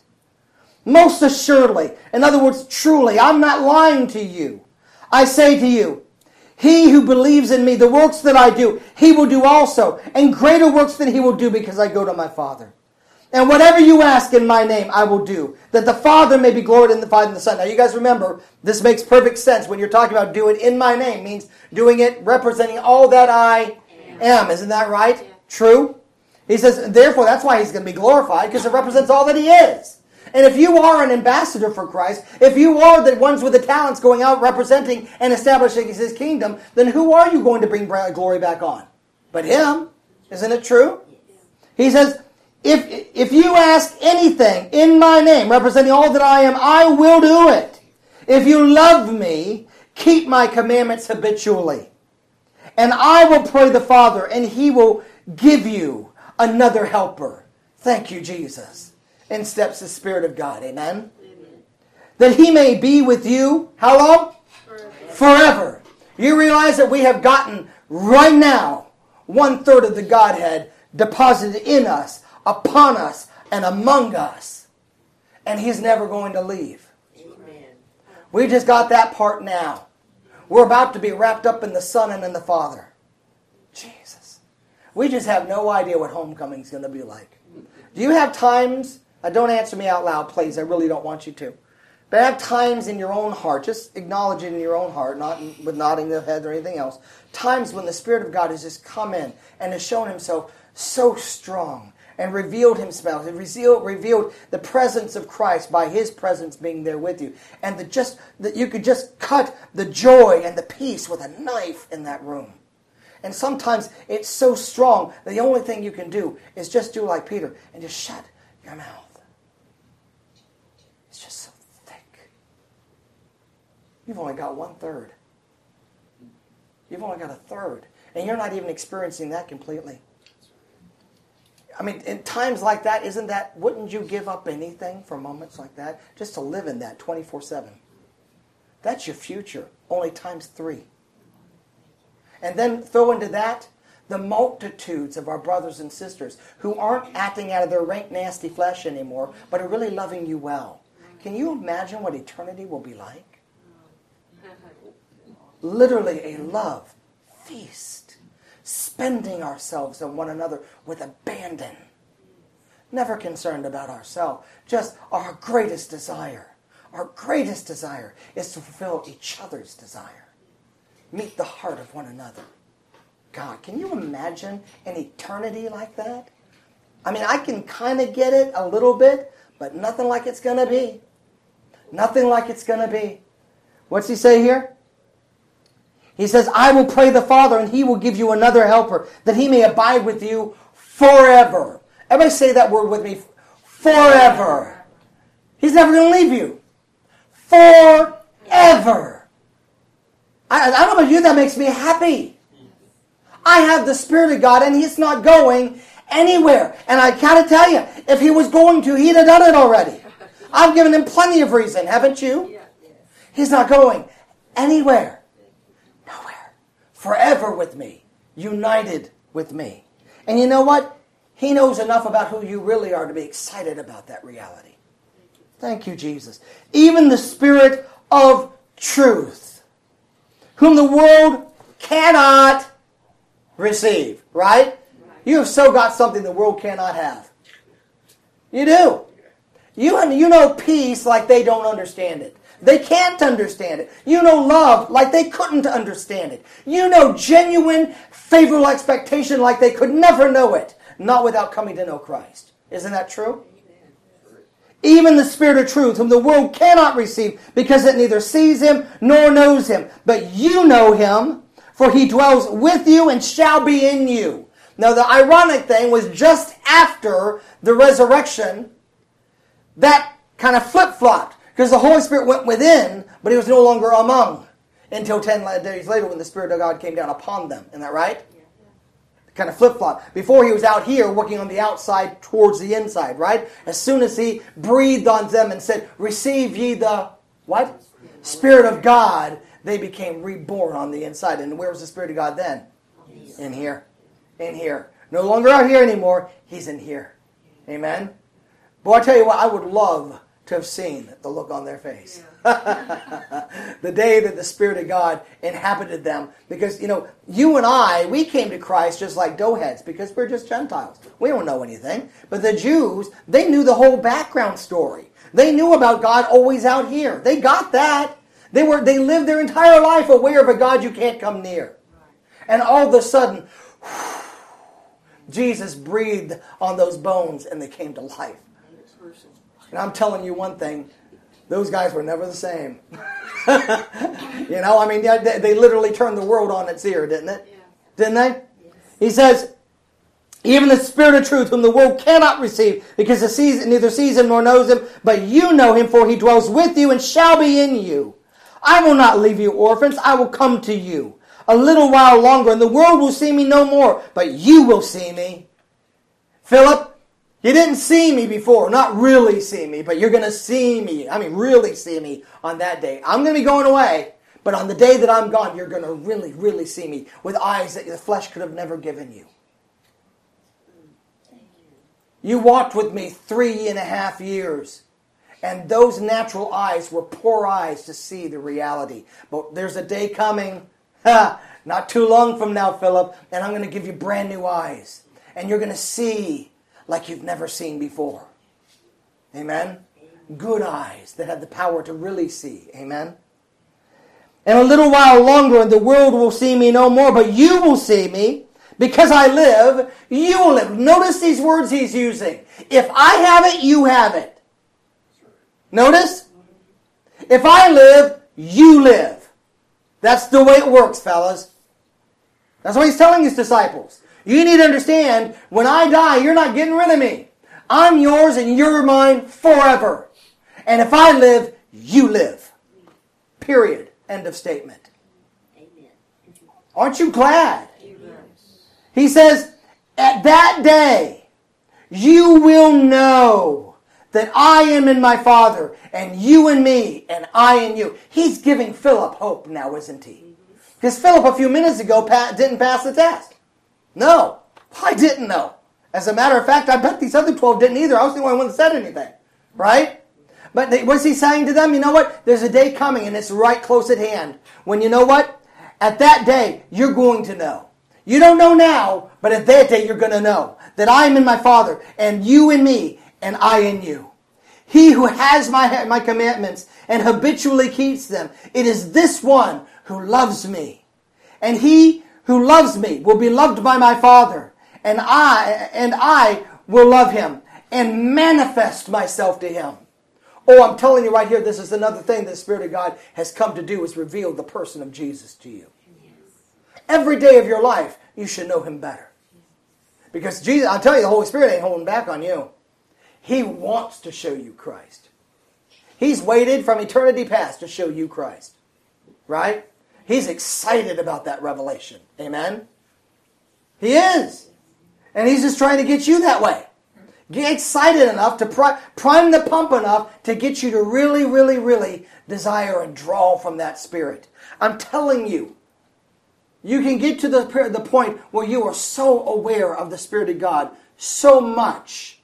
Most assuredly, in other words, truly, I'm not lying to you. I say to you, he who believes in me, the works that I do, he will do also, and greater works than he will do because I go to my Father. And whatever you ask in my name, I will do, that the Father may be glorified in the Son. Now you guys remember, this makes perfect sense when you're talking about do it in my name, means doing it representing all that I am. Isn't that right? Yeah. True? He says, therefore, that's why he's going to be glorified, because it represents all that he is. And if you are an ambassador for Christ, if you are the ones with the talents going out representing and establishing his kingdom, then who are you going to bring glory back on? But him. Isn't it true? He says, if, if you ask anything in my name, representing all that I am, I will do it. If you love me, keep my commandments habitually. And I will pray the Father, and he will give you another helper. Thank you, Jesus. In steps the Spirit of God. Amen? Amen. That he may be with you, how long? Forever. Forever. You realize that we have gotten right now one third of the Godhead deposited in us, upon us, and among us. And he's never going to leave. Amen. We just got that part now. We're about to be wrapped up in the Son and in the Father. Jesus. We just have no idea what homecoming is going to be like. Do you have times, uh, don't answer me out loud, please, I really don't want you to. But have times in your own heart, just acknowledge it in your own heart, not in, with nodding the head or anything else, times when the Spirit of God has just come in and has shown himself so strong and revealed himself, and revealed, revealed the presence of Christ by his presence being there with you. And the just that you could just cut the joy and the peace with a knife in that room. And sometimes it's so strong that the only thing you can do is just do like Peter and just shut your mouth. It's just so thick. You've only got one third. You've only got a third. And you're not even experiencing that completely. I mean, in times like that, isn't that, wouldn't you give up anything for moments like that? Just to live in that twenty-four seven. That's your future, only times three. And then throw into that the multitudes of our brothers and sisters who aren't acting out of their rank, nasty flesh anymore, but are really loving you well. Can you imagine what eternity will be like? Literally a love feast, spending ourselves on one another with abandon. Never concerned about ourselves, just our greatest desire. Our greatest desire is to fulfill each other's desire. Meet the heart of one another. God, can you imagine an eternity like that? I mean, I can kind of get it a little bit, but nothing like it's going to be. Nothing like it's going to be. What's he say here? He says, I will pray the Father, and he will give you another helper, that he may abide with you forever. Everybody say that word with me. Forever. He's never going to leave you. Forever. I, I don't know about you, that makes me happy. I have the Spirit of God, and he's not going anywhere. And I gotta tell you, if he was going to, he'd have done it already. I've given him plenty of reason, haven't you? He's not going anywhere. Nowhere. Forever with me. United with me. And you know what? He knows enough about who you really are to be excited about that reality. Thank you, Jesus. Even the Spirit of truth, whom the world cannot receive, right? You have so got something the world cannot have. You do. You, you know peace like they don't understand it. They can't understand it. You know love like they couldn't understand it. You know genuine, favorable expectation like they could never know it. Not without coming to know Christ. Isn't that true? Even the Spirit of truth, whom the world cannot receive, because it neither sees him nor knows him. But you know him, for he dwells with you and shall be in you. Now the ironic thing was just after the resurrection, that kind of flip-flopped. Because the Holy Spirit went within, but he was no longer among. Until ten days later when the Spirit of God came down upon them. Isn't that right? Kind of flip-flop. Before he was out here working on the outside towards the inside, right? As soon as he breathed on them and said, receive ye the, what? Spirit of God, they became reborn on the inside. And where was the Spirit of God then? In here. In here. No longer out here anymore. He's in here. Amen? Boy, I tell you what, I would love to have seen the look on their face. The day that the Spirit of God inhabited them. Because, you know, you and I, we came to Christ just like doughheads because we're just Gentiles. We don't know anything. But the Jews, they knew the whole background story. They knew about God always out here. They got that. They were they lived their entire life aware of a God you can't come near. And all of a sudden, Jesus breathed on those bones and they came to life. And I'm telling you one thing, those guys were never the same. You know, I mean, they, they literally turned the world on its ear, didn't it? Yeah. Didn't they? Yes. He says, even the Spirit of truth, whom the world cannot receive, because it sees, neither sees him nor knows him, but you know him, for he dwells with you and shall be in you. I will not leave you orphans, I will come to you. A little while longer, and the world will see me no more, but you will see me. Philip, you didn't see me before, not really see me, but you're going to see me. I mean, really see me on that day. I'm going to be going away, but on the day that I'm gone, you're going to really, really see me with eyes that the flesh could have never given you. You walked with me three and a half years, and those natural eyes were poor eyes to see the reality. But there's a day coming, ha, not too long from now, Philip, and I'm going to give you brand new eyes, and you're going to see like you've never seen before. Amen? Good eyes that have the power to really see. Amen? And a little while longer, and the world will see me no more, but you will see me. Because I live, you will live. Notice these words he's using. If I have it, you have it. Notice? If I live, you live. That's the way it works, fellas. That's what he's telling his disciples. You need to understand, when I die, you're not getting rid of me. I'm yours and you're mine forever. And if I live, you live. Period. End of statement. Amen. Aren't you glad? Amen. He says, at that day, you will know that I am in my Father, and you in me, and I in you. He's giving Philip hope now, isn't he? Because Philip a few minutes ago didn't pass the test. No, I didn't know. As a matter of fact, I bet these other twelve didn't either. I was the only one that said anything. Right? But what's he saying to them? You know what? There's a day coming, and it's right close at hand, when you know what? At that day, you're going to know. You don't know now, but at that day you're going to know that I am in my Father, and you in me, and I in you. He who has my, my commandments and habitually keeps them, it is this one who loves me. And he who loves me will be loved by my Father, and I and I will love him and manifest myself to him. Oh, I'm telling you right here, this is another thing that the Spirit of God has come to do, is reveal the person of Jesus to you. Every day of your life, you should know him better. Because Jesus, I'll tell you, the Holy Spirit ain't holding back on you. He wants to show you Christ. He's waited from eternity past to show you Christ. Right? He's excited about that revelation. Amen? He is. And he's just trying to get you that way. Get excited enough to pri- prime the pump enough to get you to really, really, really desire and draw from that Spirit. I'm telling you, you can get to the, the point where you are so aware of the Spirit of God so much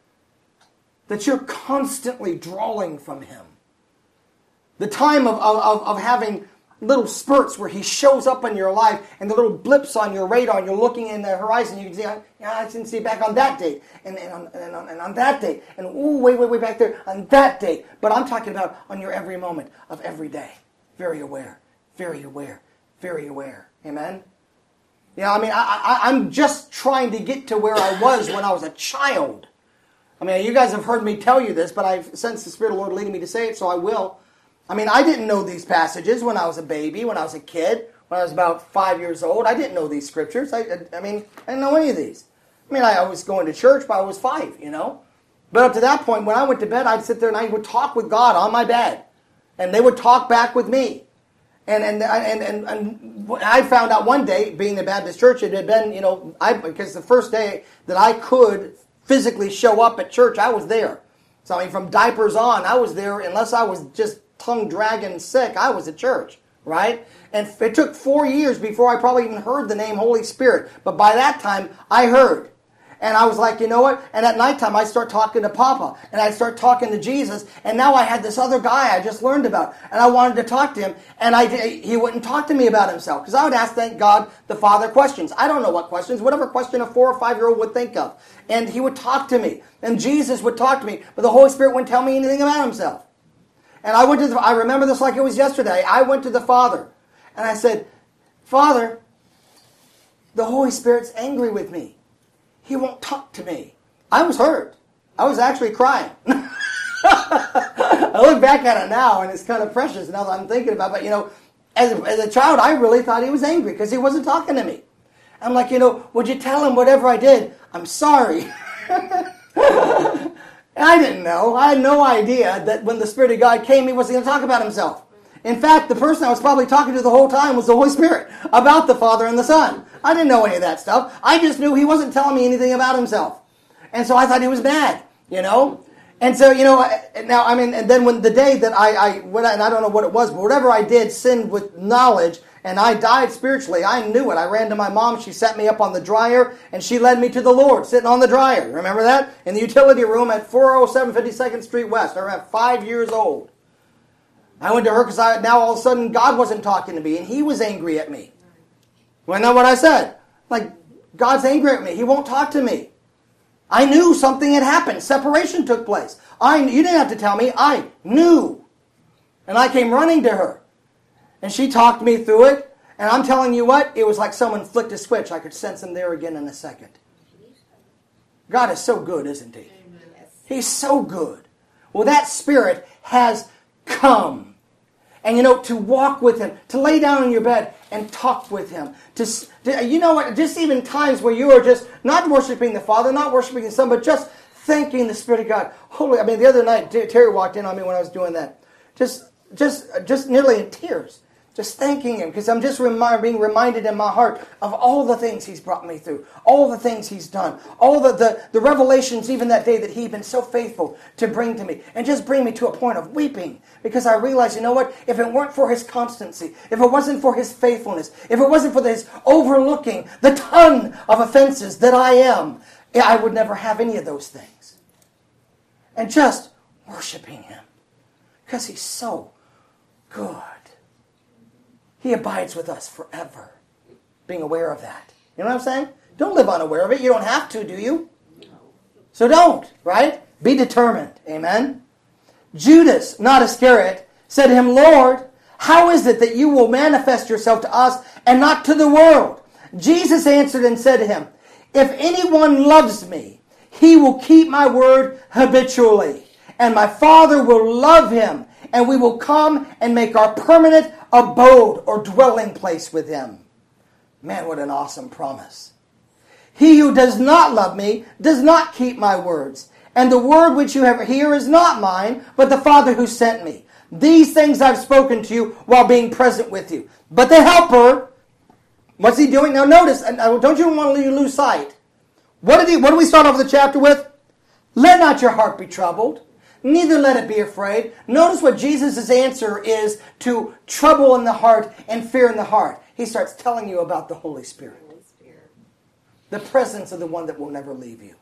that you're constantly drawing from him. The time of, of, of having little spurts where he shows up in your life, and the little blips on your radar, and you're looking in the horizon, you can see, yeah, I can see back on that date, and, and, on, and, on, and on that date, and ooh, way, way, way back there, on that date. But I'm talking about on your every moment of every day. Very aware, very aware, very aware. Amen? You know, I mean, I, I, I'm just trying to get to where I was when I was a child. I mean, you guys have heard me tell you this, but I've sensed the Spirit of the Lord leading me to say it, so I will. I mean, I didn't know these passages when I was a baby, when I was a kid, when I was about five years old. I didn't know these scriptures. I, I, I mean, I didn't know any of these. I mean, I, I was going to church, but I was five, you know. But up to that point, when I went to bed, I'd sit there and I would talk with God on my bed. And they would talk back with me. And and and and, and I found out one day, being in the Baptist church, it had been, you know, I because the first day that I could physically show up at church, I was there. So I mean, from diapers on, I was there, unless I was just tongue-dragging sick, I was at church, right? And it took four years before I probably even heard the name Holy Spirit. But by that time, I heard. And I was like, you know what? And at nighttime, I'd start talking to Papa. And I'd start talking to Jesus. And now I had this other guy I just learned about. And I wanted to talk to him. And I he wouldn't talk to me about himself. Because I would ask, thank God, the Father questions. I don't know what questions. Whatever question a four or five-year-old would think of. And he would talk to me. And Jesus would talk to me. But the Holy Spirit wouldn't tell me anything about himself. And I went to the, I remember this like it was yesterday. I went to the Father. And I said, Father, the Holy Spirit's angry with me. He won't talk to me. I was hurt. I was actually crying. I look back at it now, and it's kind of precious now that I'm thinking about it. But, you know, as a, as a child, I really thought he was angry because he wasn't talking to me. I'm like, you know, would you tell him whatever I did? I'm sorry. I didn't know. I had no idea that when the Spirit of God came, he wasn't going to talk about himself. In fact, the person I was probably talking to the whole time was the Holy Spirit about the Father and the Son. I didn't know any of that stuff. I just knew he wasn't telling me anything about himself. And so I thought he was mad, you know. And so, you know, now, I mean, and then when the day that I, I, when I and I don't know what it was, but whatever I did, sinned with knowledge, and I died spiritually. I knew it. I ran to my mom. She set me up on the dryer, and she led me to the Lord, sitting on the dryer. Remember that? In the utility room at four oh seven fifty-second Street West. I was at five years old. I went to her because I, now all of a sudden God wasn't talking to me, and he was angry at me. Well, I know what I said. Like, God's angry at me. He won't talk to me. I knew something had happened. Separation took place. I, you didn't have to tell me. I knew. And I came running to her. And she talked me through it. And I'm telling you what, it was like someone flicked a switch. I could sense him there again in a second. God is so good, isn't he? He's so good. Well, that Spirit has come. And you know, to walk with him, to lay down in your bed and talk with him. To, to you know what, just even times where you are just not worshiping the Father, not worshiping the Son, but just thanking the Spirit of God. Holy, I mean, the other night, Terry walked in on me when I was doing that. Just, just, just nearly in tears. Just thanking Him, because I'm just remi- being reminded in my heart of all the things He's brought me through, all the things He's done, all the, the, the revelations even that day that He'd been so faithful to bring to me, and just bring me to a point of weeping, because I realized, you know what, if it weren't for His constancy, if it wasn't for His faithfulness, if it wasn't for His overlooking the ton of offenses that I am, I would never have any of those things. And just worshiping Him, because He's so good. He abides with us forever. Being aware of that. You know what I'm saying? Don't live unaware of it. You don't have to, do you? So don't, right? Be determined. Amen? Judas, not Iscariot, said to Him, Lord, how is it that you will manifest yourself to us and not to the world? Jesus answered and said to him, if anyone loves me, he will keep my word habitually, and my Father will love him, and we will come and make our permanent abode or dwelling place with him. Man, what an awesome promise. He who does not love me does not keep my words. And the word which you have here is not mine, but the Father who sent me. These things I've spoken to you while being present with you. But the Helper, what's He doing? Now notice, and don't you want to lose sight. What did he? What do we start off the chapter with? Let not your heart be troubled. Neither let it be afraid. Notice what Jesus' answer is to trouble in the heart and fear in the heart. He starts telling you about the Holy Spirit. Holy Spirit. The presence of the one that will never leave you.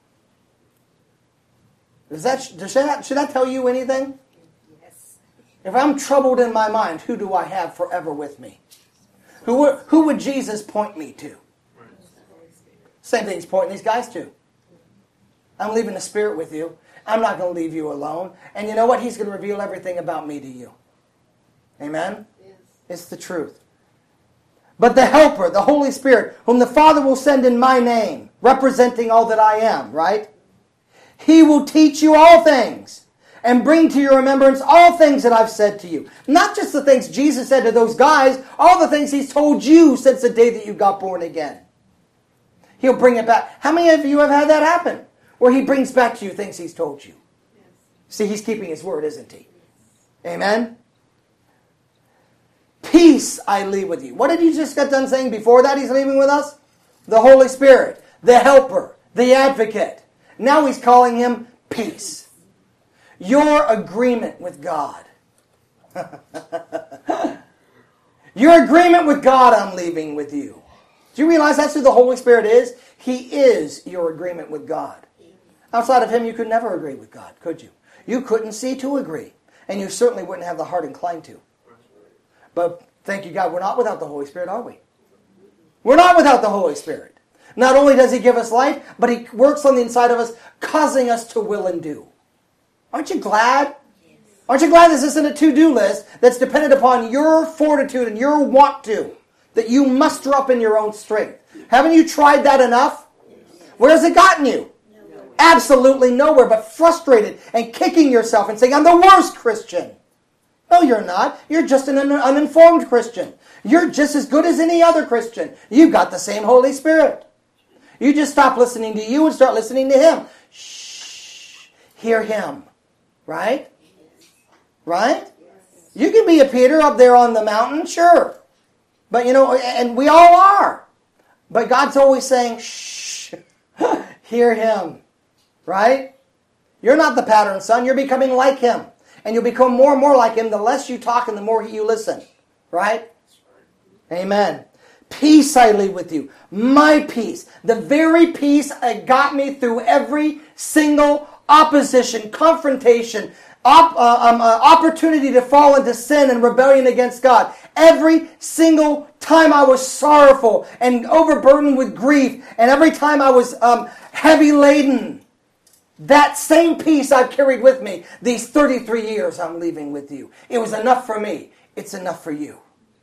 Does that, does that, should that tell you anything? Yes. If I'm troubled in my mind, who do I have forever with me? Who, who would Jesus point me to? Same thing He's pointing these guys to. I'm leaving the Spirit with you. I'm not going to leave you alone. And you know what? He's going to reveal everything about me to you. Amen? Yes. It's the truth. But the Helper, the Holy Spirit, whom the Father will send in my name, representing all that I am, right? He will teach you all things and bring to your remembrance all things that I've said to you. Not just the things Jesus said to those guys, all the things He's told you since the day that you got born again. He'll bring it back. How many of you have had that happen? Where He brings back to you things He's told you. Yes. See, He's keeping His word, isn't He? Yes. Amen? Peace I leave with you. What did He just get done saying before that He's leaving with us? The Holy Spirit, the Helper, the Advocate. Now He's calling Him peace. Your agreement with God. Your agreement with God I'm leaving with you. Do you realize that's who the Holy Spirit is? He is your agreement with God. Outside of Him, you could never agree with God, could you? You couldn't see to agree. And you certainly wouldn't have the heart inclined to. But thank you, God, we're not without the Holy Spirit, are we? We're not without the Holy Spirit. Not only does He give us life, but He works on the inside of us, causing us to will and do. Aren't you glad? Aren't you glad this isn't a to-do list that's dependent upon your fortitude and your want to, that you muster up in your own strength? Haven't you tried that enough? Where has it gotten you? Absolutely nowhere, but frustrated and kicking yourself and saying, I'm the worst Christian. No, you're not. You're just an un- uninformed Christian. You're just as good as any other Christian. You've got the same Holy Spirit. You just stop listening to you and start listening to Him. Shh. Hear Him. Right? Right? You can be a Peter up there on the mountain, sure. But you know, and we all are. But God's always saying, shh. Hear Him. Right? You're not the pattern son. You're becoming like Him. And you'll become more and more like Him the less you talk and the more you listen. Right? Amen. Peace I leave with you. My peace. The very peace that got me through every single opposition, confrontation, op, uh, um, uh, opportunity to fall into sin and rebellion against God. Every single time I was sorrowful and overburdened with grief, and every time I was um, heavy laden, that same peace I've carried with me these thirty-three years I'm leaving with you. It was enough for me. It's enough for you.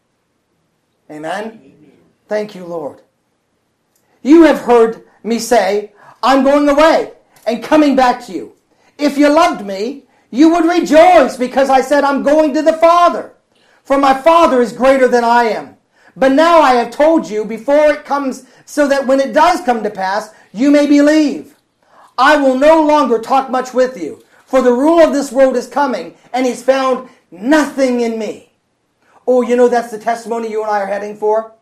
Amen? Amen. Thank you, Lord. You have heard me say, I'm going away and coming back to you. If you loved me, you would rejoice because I said I'm going to the Father. For my Father is greater than I am. But now I have told you before it comes, so that when it does come to pass, you may believe. I will no longer talk much with you, for the ruler of this world is coming, and he's found nothing in me. Oh, you know that's the testimony you and I are heading for?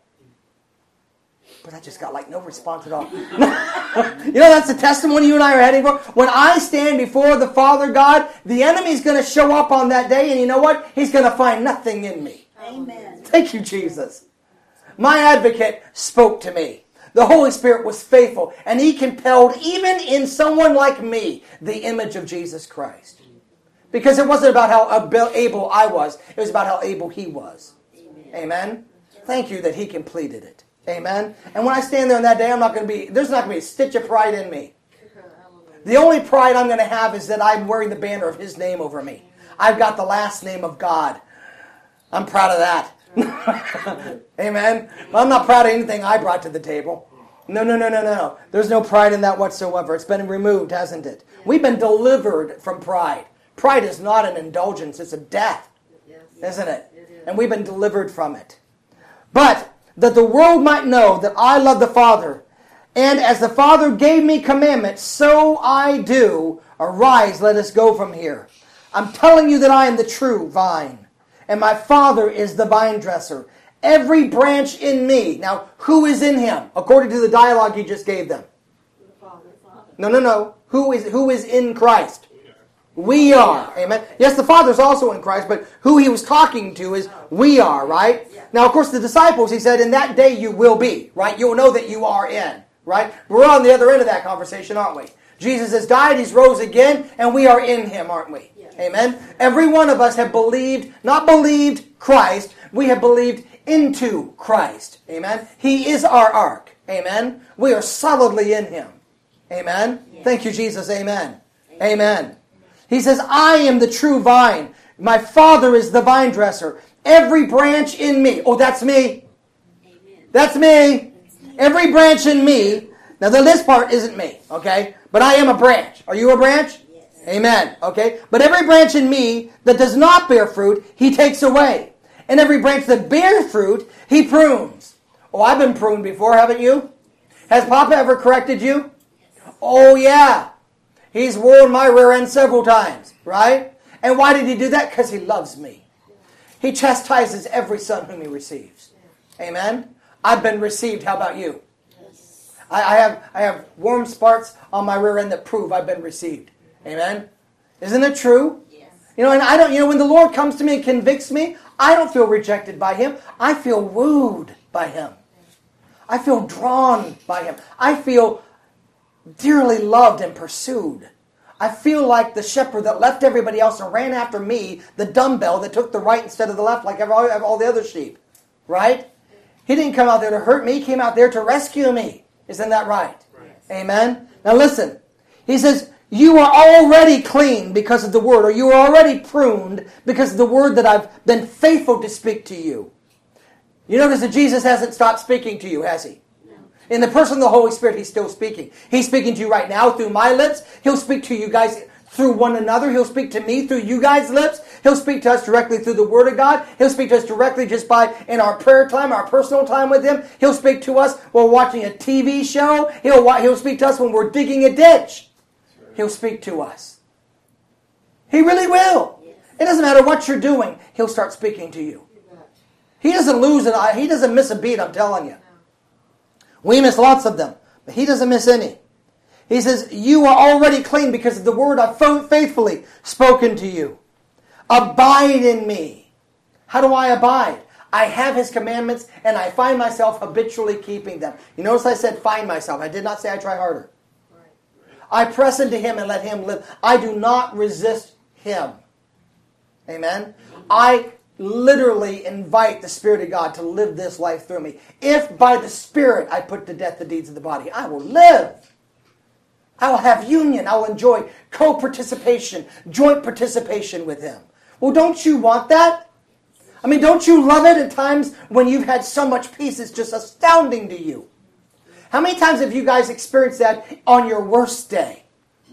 But I just got like no response at all. You know that's the testimony you and I are heading for? When I stand before the Father God, the enemy's going to show up on that day, and you know what? He's going to find nothing in me. Amen. Thank you, Jesus. My advocate spoke to me. The Holy Spirit was faithful, and He compelled, even in someone like me, the image of Jesus Christ. Because it wasn't about how able I was. It was about how able He was. Amen. Amen? Thank you that He completed it. Amen? And when I stand there on that day, I'm not going to be, there's not going to be a stitch of pride in me. The only pride I'm going to have is that I'm wearing the banner of His name over me. I've got the last name of God. I'm proud of that. Amen? I'm not proud of anything I brought to the table. No, no, no, no, no. There's no pride in that whatsoever. It's been removed, hasn't it? We've been delivered from pride. Pride is not an indulgence. It's a death. Isn't it? And we've been delivered from it. But that the world might know that I love the Father, and as the Father gave me commandments, so I do. Arise, let us go from here. I'm telling you that I am the true vine, and my Father is the vine dresser. Every branch in me. Now, who is in Him? According to the dialogue He just gave them. No, no, no. Who is who is in Christ? We are. Amen. Yes, the Father's also in Christ, but who He was talking to is we are, right? Now, of course, the disciples, He said, in that day you will be, right? You'll know that you are in, right? We're on the other end of that conversation, aren't we? Jesus has died, He's rose again, and we are in Him, aren't we? Amen. Every one of us have believed, not believed Christ, we have believed into Christ. Amen. He is our ark. Amen. We are solidly in Him. Amen. Thank you, Jesus. Amen. Amen. He says, I am the true vine. My Father is the vine dresser. Every branch in me. Oh, that's me. That's me. Every branch in me. Now, the this part isn't me, okay? But I am a branch. Are you a branch? Yes. Amen. Okay? But every branch in me that does not bear fruit, He takes away. And every branch that bears fruit, He prunes. Oh, I've been pruned before, haven't you? Has Papa ever corrected you? Oh, yeah. He's worn my rear end several times, right? And why did He do that? Because He loves me. He chastises every son whom He receives. Amen? I've been received. How about you? I, I have I have warm spots on my rear end that prove I've been received. Amen? Isn't it true? Yes. You know, and I don't, you know, when the Lord comes to me and convicts me, I don't feel rejected by Him. I feel wooed by Him. I feel drawn by Him. I feel dearly loved and pursued. I feel like the shepherd that left everybody else and ran after me, the dumbbell that took the right instead of the left like all, all the other sheep. Right? He didn't come out there to hurt me. He came out there to rescue me. Isn't that right? Right. Amen? Now listen. He says, you are already clean because of the word, or you are already pruned because of the word that I've been faithful to speak to you. You notice that Jesus hasn't stopped speaking to you, has He? In the person of the Holy Spirit, He's still speaking. He's speaking to you right now through my lips. He'll speak to you guys through one another. He'll speak to me through you guys' lips. He'll speak to us directly through the Word of God. He'll speak to us directly just by in our prayer time, our personal time with Him. He'll speak to us while watching a T V show. He'll, he'll speak to us when we're digging a ditch. He'll speak to us. He really will. It doesn't matter what you're doing. He'll start speaking to you. He doesn't lose an eye. He doesn't miss a beat, I'm telling you. We miss lots of them, but He doesn't miss any. He says, you are already clean because of the word I've faithfully spoken to you. Abide in me. How do I abide? I have His commandments, and I find myself habitually keeping them. You notice I said find myself. I did not say I try harder. I press into Him and let Him live. I do not resist Him. Amen? I literally invite the Spirit of God to live this life through me. If by the Spirit I put to death the deeds of the body, I will live. I will have union. I will enjoy co-participation, joint participation with Him. Well, don't you want that? I mean, don't you love it at times when you've had so much peace it's just astounding to you? How many times have you guys experienced that on your worst day?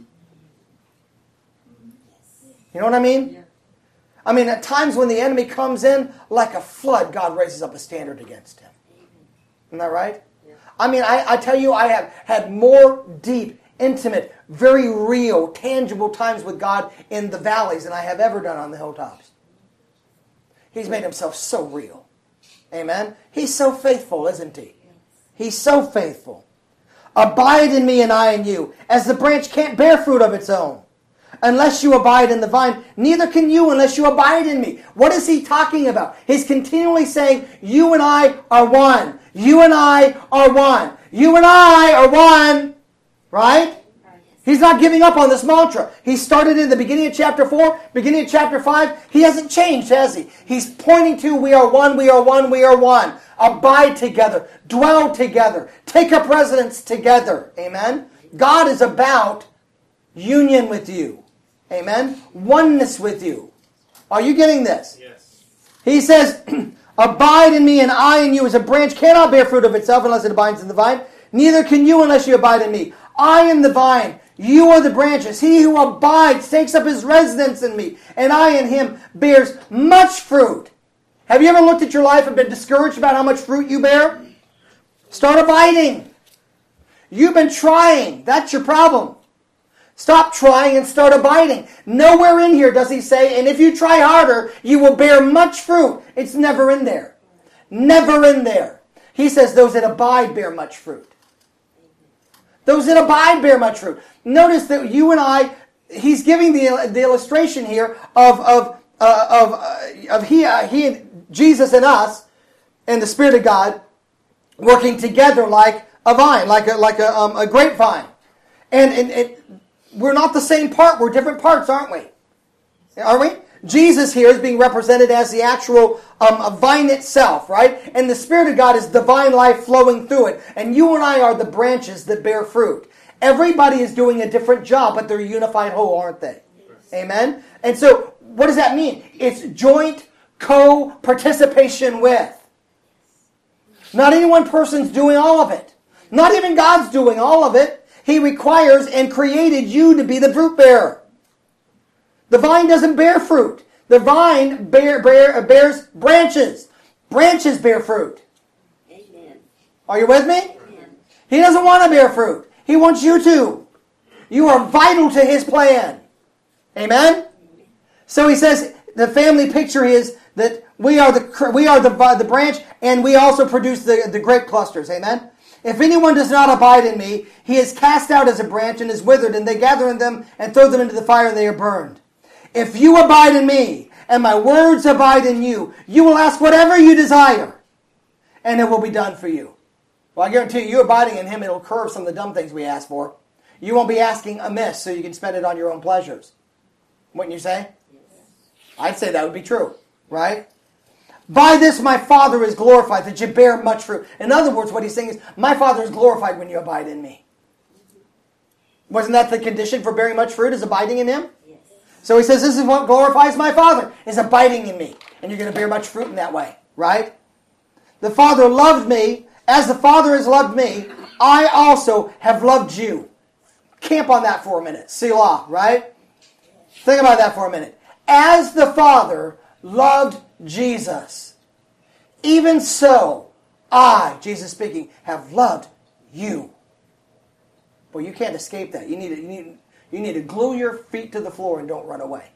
You know what I mean? Yeah. I mean, at times when the enemy comes in like a flood, God raises up a standard against him. Isn't that right? Yeah. I mean, I, I tell you, I have had more deep, intimate, very real, tangible times with God in the valleys than I have ever done on the hilltops. He's made himself so real. Amen? He's so faithful, isn't he? He's so faithful. Abide in me and I in you, as the branch can't bear fruit of its own. Unless you abide in the vine, neither can you unless you abide in me. What is he talking about? He's continually saying, you and I are one. You and I are one. You and I are one. Right? He's not giving up on this mantra. He started in the beginning of chapter four, beginning of chapter five. He hasn't changed, has he? He's pointing to we are one, we are one, we are one. Abide together. Dwell together. Take up residence together. Amen? God is about union with you. Amen? Oneness with you. Are you getting this? Yes. He says, abide in me and I in you, as a branch cannot bear fruit of itself unless it abides in the vine. Neither can you unless you abide in me. I am the vine. You are the branches. He who abides takes up his residence in me, and I in him bears much fruit. Have you ever looked at your life and been discouraged about how much fruit you bear? Start abiding. You've been trying. That's your problem. Stop trying and start abiding. Nowhere in here does he say, and if you try harder, you will bear much fruit. It's never in there. Never in there. He says those that abide bear much fruit. Those that abide bear much fruit. Notice that you and I, he's giving the, the illustration here of of uh, of uh, of he uh, he and Jesus and us and the Spirit of God working together like a vine, like a like a um, a grapevine, and and. and we're not the same part. We're different parts, aren't we? Are we? Jesus here is being represented as the actual um, vine itself, right? And the Spirit of God is divine life flowing through it. And you and I are the branches that bear fruit. Everybody is doing a different job, but they're a unified whole, aren't they? Amen? And so, what does that mean? It's joint co-participation with. Not any one person's doing all of it. Not even God's doing all of it. He requires and created you to be the fruit bearer. The vine doesn't bear fruit. The vine bear, bear, bears branches. Branches bear fruit. Amen. Are you with me? Amen. He doesn't want to bear fruit. He wants you to. You are vital to his plan. Amen? So he says the family picture is that we are the we are the, the branch, and we also produce the, the grape clusters. Amen? If anyone does not abide in me, he is cast out as a branch and is withered, and they gather in them and throw them into the fire, and they are burned. If you abide in me, and my words abide in you, you will ask whatever you desire, and it will be done for you. Well, I guarantee you, you abiding in him, it'll curb some of the dumb things we ask for. You won't be asking amiss, so you can spend it on your own pleasures. Wouldn't you say? I'd say that would be true, right? By this my Father is glorified, that you bear much fruit. In other words, what he's saying is, my Father is glorified when you abide in me. Wasn't that the condition for bearing much fruit, is abiding in him? Yes. So he says, this is what glorifies my Father, is abiding in me. And you're going to bear much fruit in that way, right? The Father loved me, as the Father has loved me, I also have loved you. Camp on that for a minute. Selah, right? Think about that for a minute. As the Father loved Jesus, even so, I, Jesus speaking, have loved you. Well, you can't escape that. You need to, you need, you need to glue your feet to the floor and don't run away.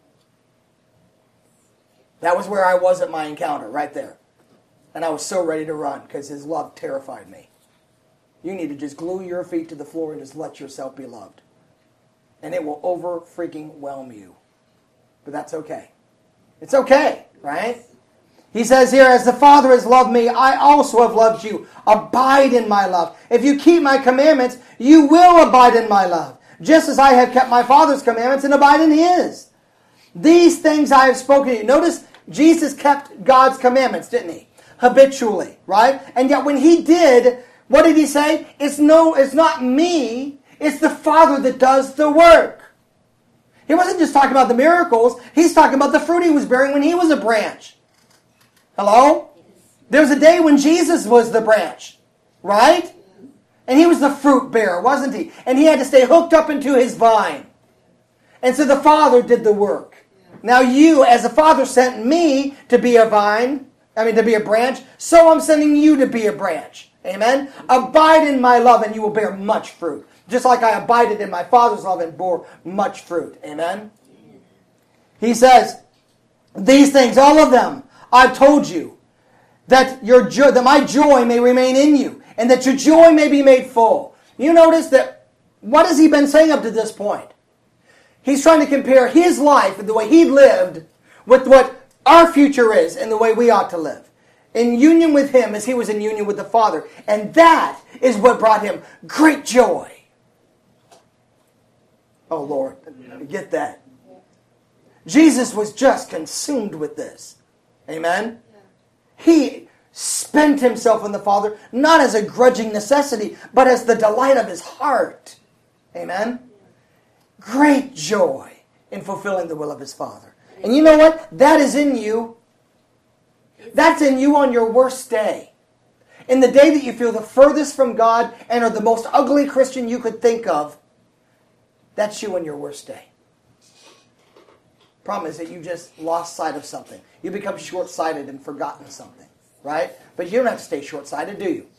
That was where I was at my encounter, right there. And I was so ready to run because his love terrified me. You need to just glue your feet to the floor and just let yourself be loved. And it will over freaking whelm you. But that's okay. It's okay, right? He says here, as the Father has loved me, I also have loved you. Abide in my love. If you keep my commandments, you will abide in my love, just as I have kept my Father's commandments and abide in his. These things I have spoken to you. Notice Jesus kept God's commandments, didn't he? Habitually, right? And yet when he did, what did he say? It's no, it's not me, it's the Father that does the work. He wasn't just talking about the miracles. He's talking about the fruit he was bearing when he was a branch. Hello? There was a day when Jesus was the branch, right? And he was the fruit bearer, wasn't he? And he had to stay hooked up into his vine. And so the Father did the work. Now you, as the Father sent me to be a vine, I mean to be a branch, so I'm sending you to be a branch. Amen? Abide in my love and you will bear much fruit. Just like I abided in my Father's love and bore much fruit. Amen? He says, These things, all of them, I've told you, that your joy, that my joy may remain in you, and that your joy may be made full. You notice that, what has he been saying up to this point? He's trying to compare his life and the way he lived with what our future is and the way we ought to live. In union with him as he was in union with the Father. And that is what brought him great joy. Oh Lord, get that. Jesus was just consumed with this. Amen? He spent himself in the Father, not as a grudging necessity, but as the delight of his heart. Amen? Great joy in fulfilling the will of his Father. And you know what? That is in you. That's in you on your worst day. In the day that you feel the furthest from God and are the most ugly Christian you could think of, that's you on your worst day. Problem is that you just lost sight of something. You become short-sighted and forgotten something, right? But you don't have to stay short-sighted, do you?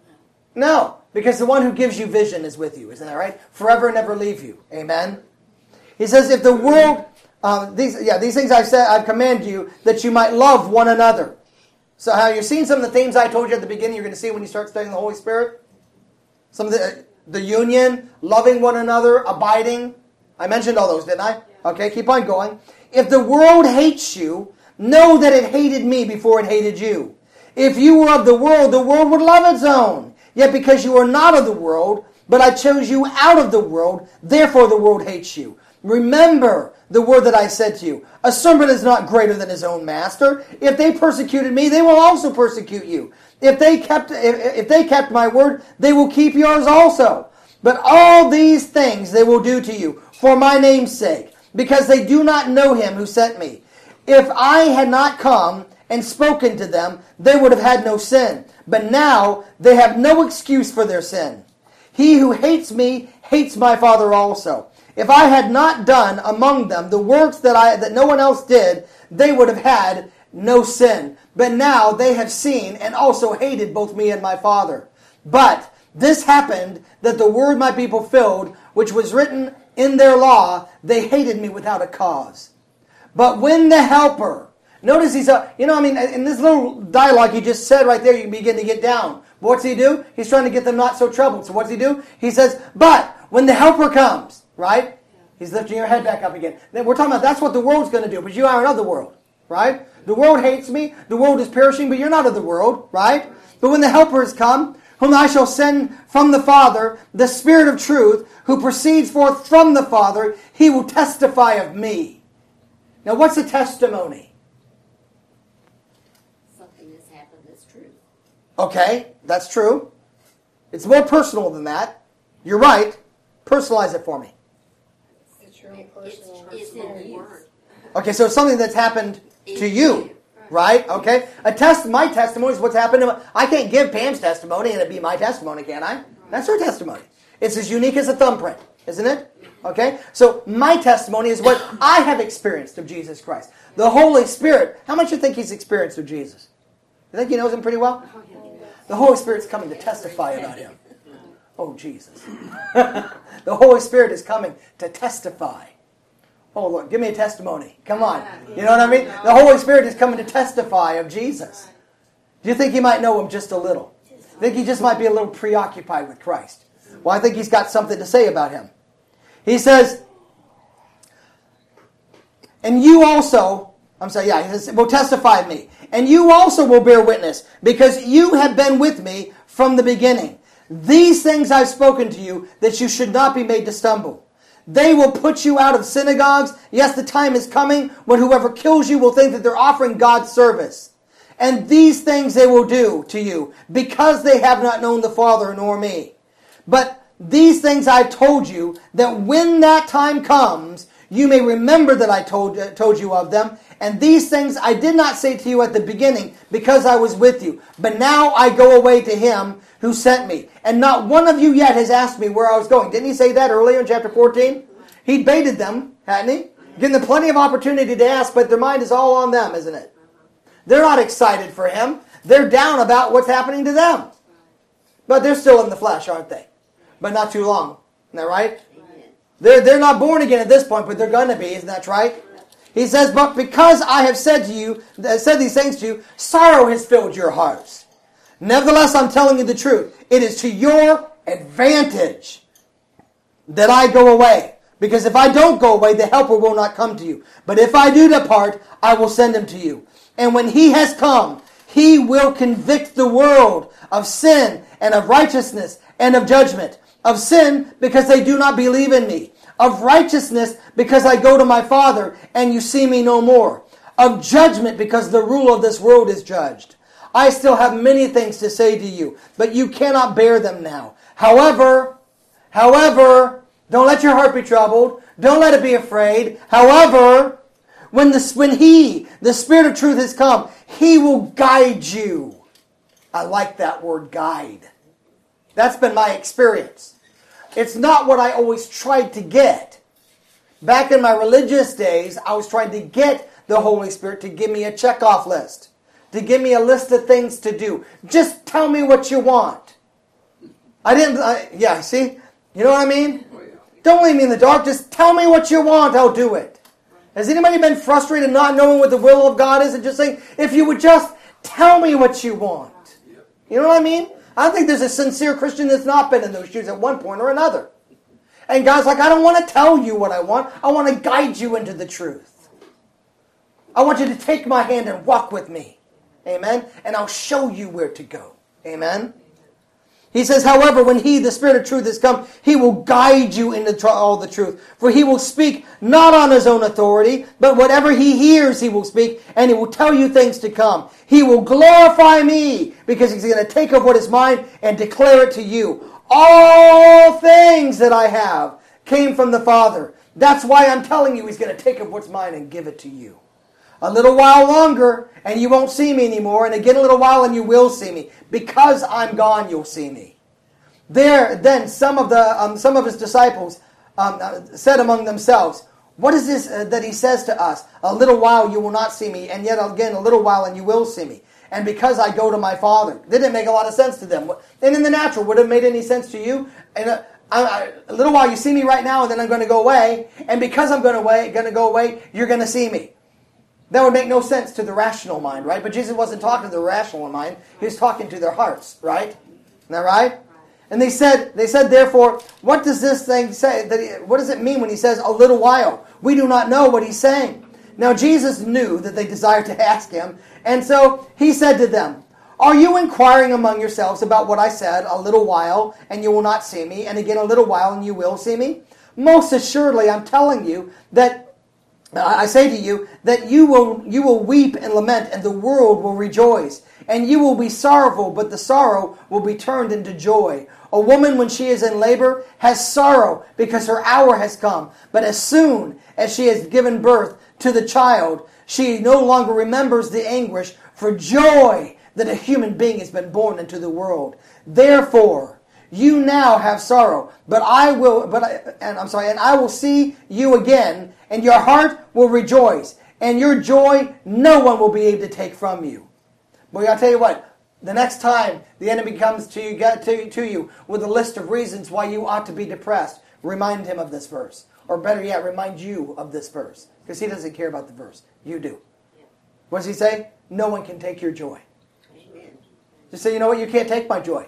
No, because the one who gives you vision is with you, isn't that right? Forever and never leave you. Amen? He says, if the world, um, these yeah, these things I've said, I've commanded you, that you might love one another. So how you've seen some of the themes I told you at the beginning, you're going to see when you start studying the Holy Spirit? Some of the, the union, loving one another, abiding. I mentioned all those, didn't I? Okay, keep on going. If the world hates you, know that it hated me before it hated you. If you were of the world, the world would love its own. Yet because you are not of the world, but I chose you out of the world, therefore the world hates you. Remember the word that I said to you. A servant is not greater than his own master. If they persecuted me, they will also persecute you. If they kept, if, if they kept my word, they will keep yours also. But all these things they will do to you for my name's sake, because they do not know him who sent me. If I had not come and spoken to them, they would have had no sin. But now they have no excuse for their sin. He who hates me hates my Father also. If I had not done among them the works that I that no one else did, they would have had no sin. But now they have seen and also hated both me and my Father. But this happened that the word might be fulfilled, which was written in their law, they hated me without a cause. But when the Helper, notice he's, a, you know, I mean, in this little dialogue he just said right there, you begin to get down. But what's he do? He's trying to get them not so troubled. So what's he do? He says, but when the Helper comes, right? He's lifting your head back up again. Then we're talking about that's what the world's going to do, but you are of the world, right? The world hates me. The world is perishing, but you're not of the world, right? But when the Helper has come, whom I shall send from the Father, the Spirit of truth, who proceeds forth from the Father, he will testify of me. Now, what's a testimony? Something that's happened that's true. Okay, that's true. It's more personal than that. You're right. Personalize it for me. It's your own personal It's, it's in the experience. Word. Okay, so it's something that's happened to you. Right? Okay. A test. My testimony is what's happened to my, I can't give Pam's testimony and it be my testimony, can I? That's her testimony. It's as unique as a thumbprint, isn't it? Okay. So my testimony is what I have experienced of Jesus Christ. The Holy Spirit. How much do you think he's experienced of Jesus? You think he knows him pretty well? The Holy Spirit's coming to testify about him. Oh, Jesus. The Holy Spirit is coming to testify. Oh, Lord, give me a testimony. Come on. You know what I mean? The Holy Spirit is coming to testify of Jesus. Do you think he might know him just a little? Do you think he just might be a little preoccupied with Christ? Well, I think he's got something to say about him. He says, and you also, I'm sorry, yeah, he says, will testify of me. And you also will bear witness, because you have been with me from the beginning. These things I've spoken to you, that you should not be made to stumble. They will put you out of synagogues. Yes, the time is coming when whoever kills you will think that they're offering God's service. And these things they will do to you, because they have not known the Father nor me. But these things I've told you, that when that time comes, you may remember that I told, uh, told you of them. And these things I did not say to you at the beginning, because I was with you. But now I go away to him who sent me. And not one of you yet has asked me where I was going. Didn't he say that earlier in chapter fourteen? He baited them, hadn't he? Giving them plenty of opportunity to ask, but their mind is all on them, isn't it? They're not excited for him. They're down about what's happening to them. But they're still in the flesh, aren't they? But not too long. Isn't that right? They're, they're not born again at this point, but they're going to be. Isn't that right? He says, but because I have said to you, said these things to you, sorrow has filled your hearts. Nevertheless, I'm telling you the truth. It is to your advantage that I go away. Because if I don't go away, the helper will not come to you. But if I do depart, I will send him to you. And when he has come, he will convict the world of sin and of righteousness and of judgment. Of sin, because they do not believe in me. Of righteousness, because I go to my Father, and you see me no more. Of judgment, because the rule of this world is judged. I still have many things to say to you, but you cannot bear them now. However, however, don't let your heart be troubled. Don't let it be afraid. However, when, the, when He, the Spirit of truth has come, He will guide you. I like that word, guide. That's been my experience. It's not what I always tried to get. Back in my religious days, I was trying to get the Holy Spirit to give me a checkoff list. To give me a list of things to do. Just tell me what you want. I didn't, I, yeah, see? You know what I mean? Don't leave me in the dark. Just tell me what you want. I'll do it. Has anybody been frustrated not knowing what the will of God is and just saying, if you would just tell me what you want? You know what I mean? I think there's a sincere Christian that's not been in those shoes at one point or another. And God's like, I don't want to tell you what I want. I want to guide you into the truth. I want you to take my hand and walk with me. Amen? And I'll show you where to go. Amen? He says, however, when He, the Spirit of truth, has come, He will guide you into all the truth. For He will speak not on His own authority, but whatever He hears He will speak, and He will tell you things to come. He will glorify me, because He's going to take of what is mine and declare it to you. All things that I have came from the Father. That's why I'm telling you He's going to take of what's mine and give it to you. A little while longer, and you won't see me anymore. And again a little while, and you will see me. Because I'm gone, you'll see me. There, then, some of the um, some of His disciples um, said among themselves, what is this uh, that He says to us? A little while you will not see me, and yet again a little while, and you will see me. And because I go to my Father. That didn't make a lot of sense to them. And in the natural, would it have made any sense to you? And uh, I, I, a little while you see me right now, and then I'm going to go away. And because I'm going to away, going to go away, you're going to see me. That would make no sense to the rational mind, right? But Jesus wasn't talking to the rational mind. He was talking to their hearts, right? Isn't that right? And they said, they said, therefore, what does this thing say? That he, what does it mean when He says a little while? We do not know what He's saying. Now Jesus knew that they desired to ask Him. And so He said to them, are you inquiring among yourselves about what I said, a little while, and you will not see me, and again a little while, and you will see me? Most assuredly, I'm telling you that I say to you that you will you will weep and lament, and the world will rejoice. And you will be sorrowful, but the sorrow will be turned into joy. A woman, when she is in labor, has sorrow, because her hour has come. But as soon as she has given birth to the child, she no longer remembers the anguish for joy that a human being has been born into the world. Therefore, you now have sorrow, but I will, but I, and I'm sorry, and I will see you again, and your heart will rejoice, and your joy no one will be able to take from you. But I'll tell you what, the next time the enemy comes to you, get to, to you with a list of reasons why you ought to be depressed, remind him of this verse. Or better yet, remind you of this verse. Because he doesn't care about the verse. You do. What does he say? No one can take your joy. Amen. Just say, you know what, you can't take my joy.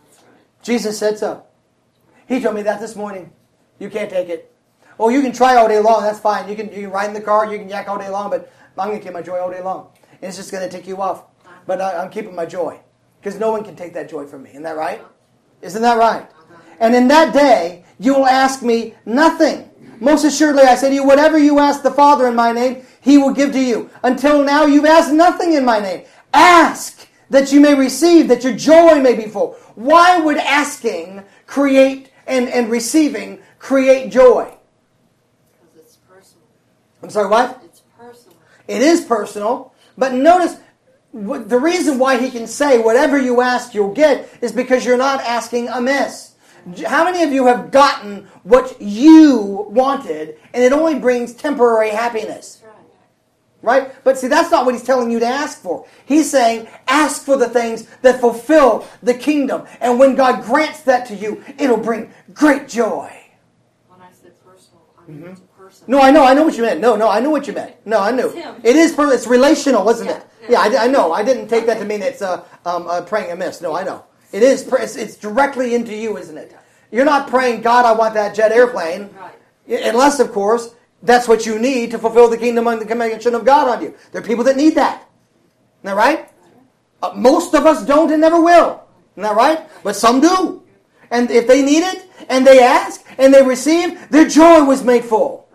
Jesus said so. He told me that this morning. You can't take it. Oh, you can try all day long. That's fine. You can, you can ride in the car. You can yak all day long. But I'm going to keep my joy all day long. And it's just going to take you off. But I, I'm keeping my joy. Because no one can take that joy from me. Isn't that right? Isn't that right? And in that day, you will ask me nothing. Most assuredly, I say to you, whatever you ask the Father in my name, He will give to you. Until now, you've asked nothing in my name. Ask that you may receive, that your joy may be full. Why would asking create and, and receiving create joy? Because it's personal. I'm sorry, what? It's personal. It is personal. But notice, the reason why he can say whatever you ask you'll get is because you're not asking amiss. How many of you have gotten what you wanted and it only brings temporary happiness? Right? But see, that's not what he's telling you to ask for. He's saying, ask for the things that fulfill the kingdom. And when God grants that to you, it'll bring great joy. When I said personal, I I mean, it's a person. No, I know, I know what you meant. No, no, I knew what you meant. No, I knew. It's him. It is, per- it's relational, isn't Yeah, it? yeah. Yeah, I, I know. I didn't take that to mean it's uh, um, uh, praying amiss. No, I know. It is, per- it's, it's directly into you, isn't it? You're not praying, God, I want that jet airplane. Right. Unless, of course, that's what you need to fulfill the kingdom and the commission of God on you. There are people that need that. Isn't that right? Uh, most of us don't and never will. Isn't that right? But some do. And if they need it, and they ask, and they receive, their joy was made full.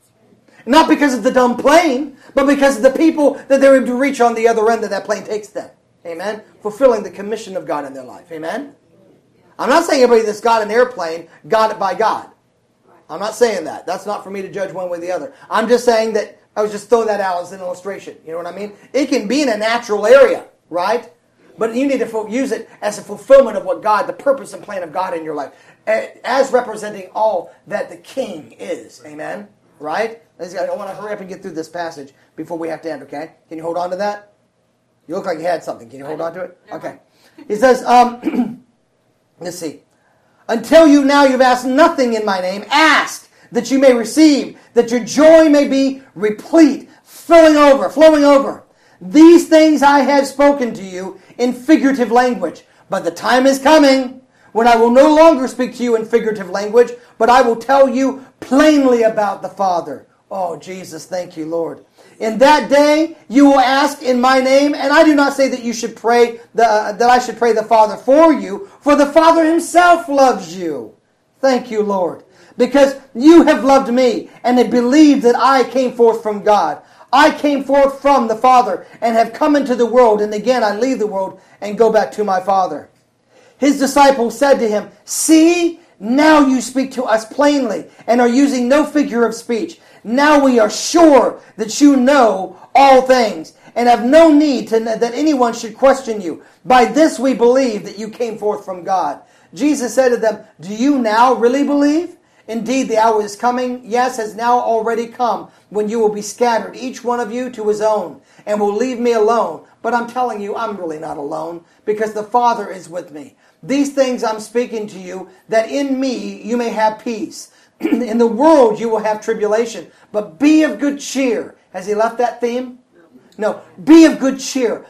Not because of the dumb plane, but because of the people that they're able to reach on the other end that that plane takes them. Amen? Fulfilling the commission of God in their life. Amen? I'm not saying everybody that's got an airplane got it by God. I'm not saying that. That's not for me to judge one way or the other. I'm just saying that I was just throwing that out as an illustration. You know what I mean? It can be in a natural area, right? But you need to use it as a fulfillment of what God, the purpose and plan of God in your life, as representing all that the King is. Amen? Right? I want to hurry up and get through this passage before we have to end, okay? Can you hold on to that? You look like you had something. Can you hold on to it? Okay. He says, um, let's see. Until you now you've asked nothing in my name, ask that you may receive, that your joy may be replete, filling over, flowing over. These things I have spoken to you in figurative language, but the time is coming when I will no longer speak to you in figurative language, but I will tell you plainly about the Father. Oh, Jesus, thank you, Lord. In that day you will ask in my name, and I do not say that you should pray the, uh, that I should pray the Father for you, for the Father himself loves you. Thank you, Lord, because you have loved me and have believed that I came forth from God. I came forth from the Father and have come into the world, and again I leave the world and go back to my Father. His disciples said to him, see, now you speak to us plainly and are using no figure of speech. Now we are sure that you know all things and have no need to, that anyone should question you. By this we believe that you came forth from God. Jesus said to them, do you now really believe? Indeed, the hour is coming, yes, has now already come, when you will be scattered, each one of you to his own, and will leave me alone. But I'm telling you, I'm really not alone, because the Father is with me. These things I'm speaking to you, that in me you may have peace. In the world you will have tribulation, but be of good cheer. Has he left that theme? No. Be of good cheer.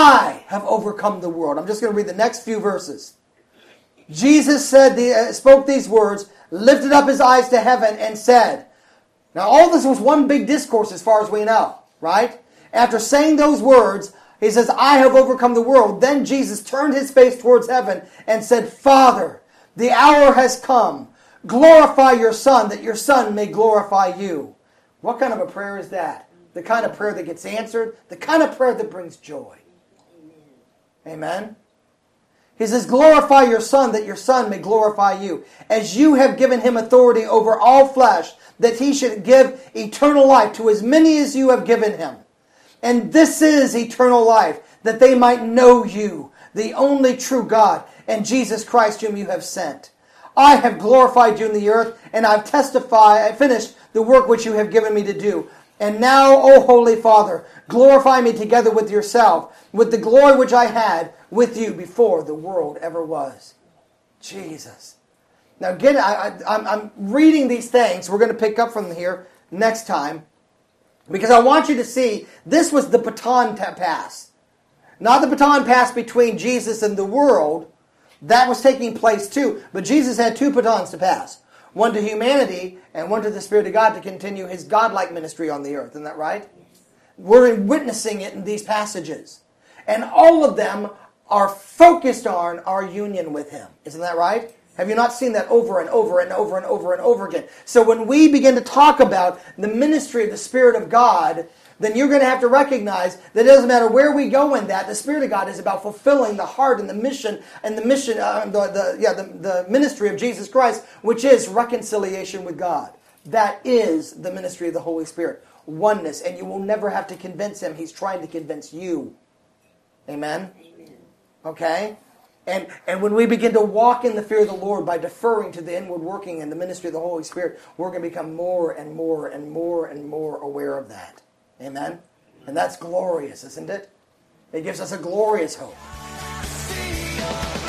I have overcome the world. I'm just going to read the next few verses. Jesus said, the, uh, spoke these words, lifted up his eyes to heaven and said, now all this was one big discourse as far as we know, right? After saying those words, he says, I have overcome the world. Then Jesus turned his face towards heaven and said, Father, the hour has come. Glorify your Son, that your Son may glorify you. What kind of a prayer is that? The kind of prayer that gets answered. The kind of prayer that brings joy. Amen? He says, glorify your Son, that your Son may glorify you. As you have given him authority over all flesh, that he should give eternal life to as many as you have given him. And this is eternal life, that they might know you, the only true God, and Jesus Christ whom you have sent. I have glorified you in the earth, and I've testified, I finished the work which you have given me to do. And now, O Holy Father, glorify me together with yourself, with the glory which I had with you before the world ever was. Jesus. Now again, I, I, I'm, I'm reading these things. We're going to pick up from here next time, because I want you to see this was the baton pass. Not the baton pass between Jesus and the world. That was taking place too. But Jesus had two batons to pass. One to humanity and one to the Spirit of God to continue his godlike ministry on the earth. Isn't that right? We're witnessing it in these passages. And all of them are focused on our union with him. Isn't that right? Have you not seen that over and over and over and over and over again? So when we begin to talk about the ministry of the Spirit of God, then you're going to have to recognize that it doesn't matter where we go in that, the Spirit of God is about fulfilling the heart and the mission and the mission, uh, the, the yeah, the, the ministry of Jesus Christ, which is reconciliation with God. That is the ministry of the Holy Spirit. Oneness, and you will never have to convince him. He's trying to convince you. Amen? Amen. Okay? And, and when we begin to walk in the fear of the Lord by deferring to the inward working and the ministry of the Holy Spirit, we're going to become more and more and more and more aware of that. Amen? And that's glorious, isn't it? It gives us a glorious hope.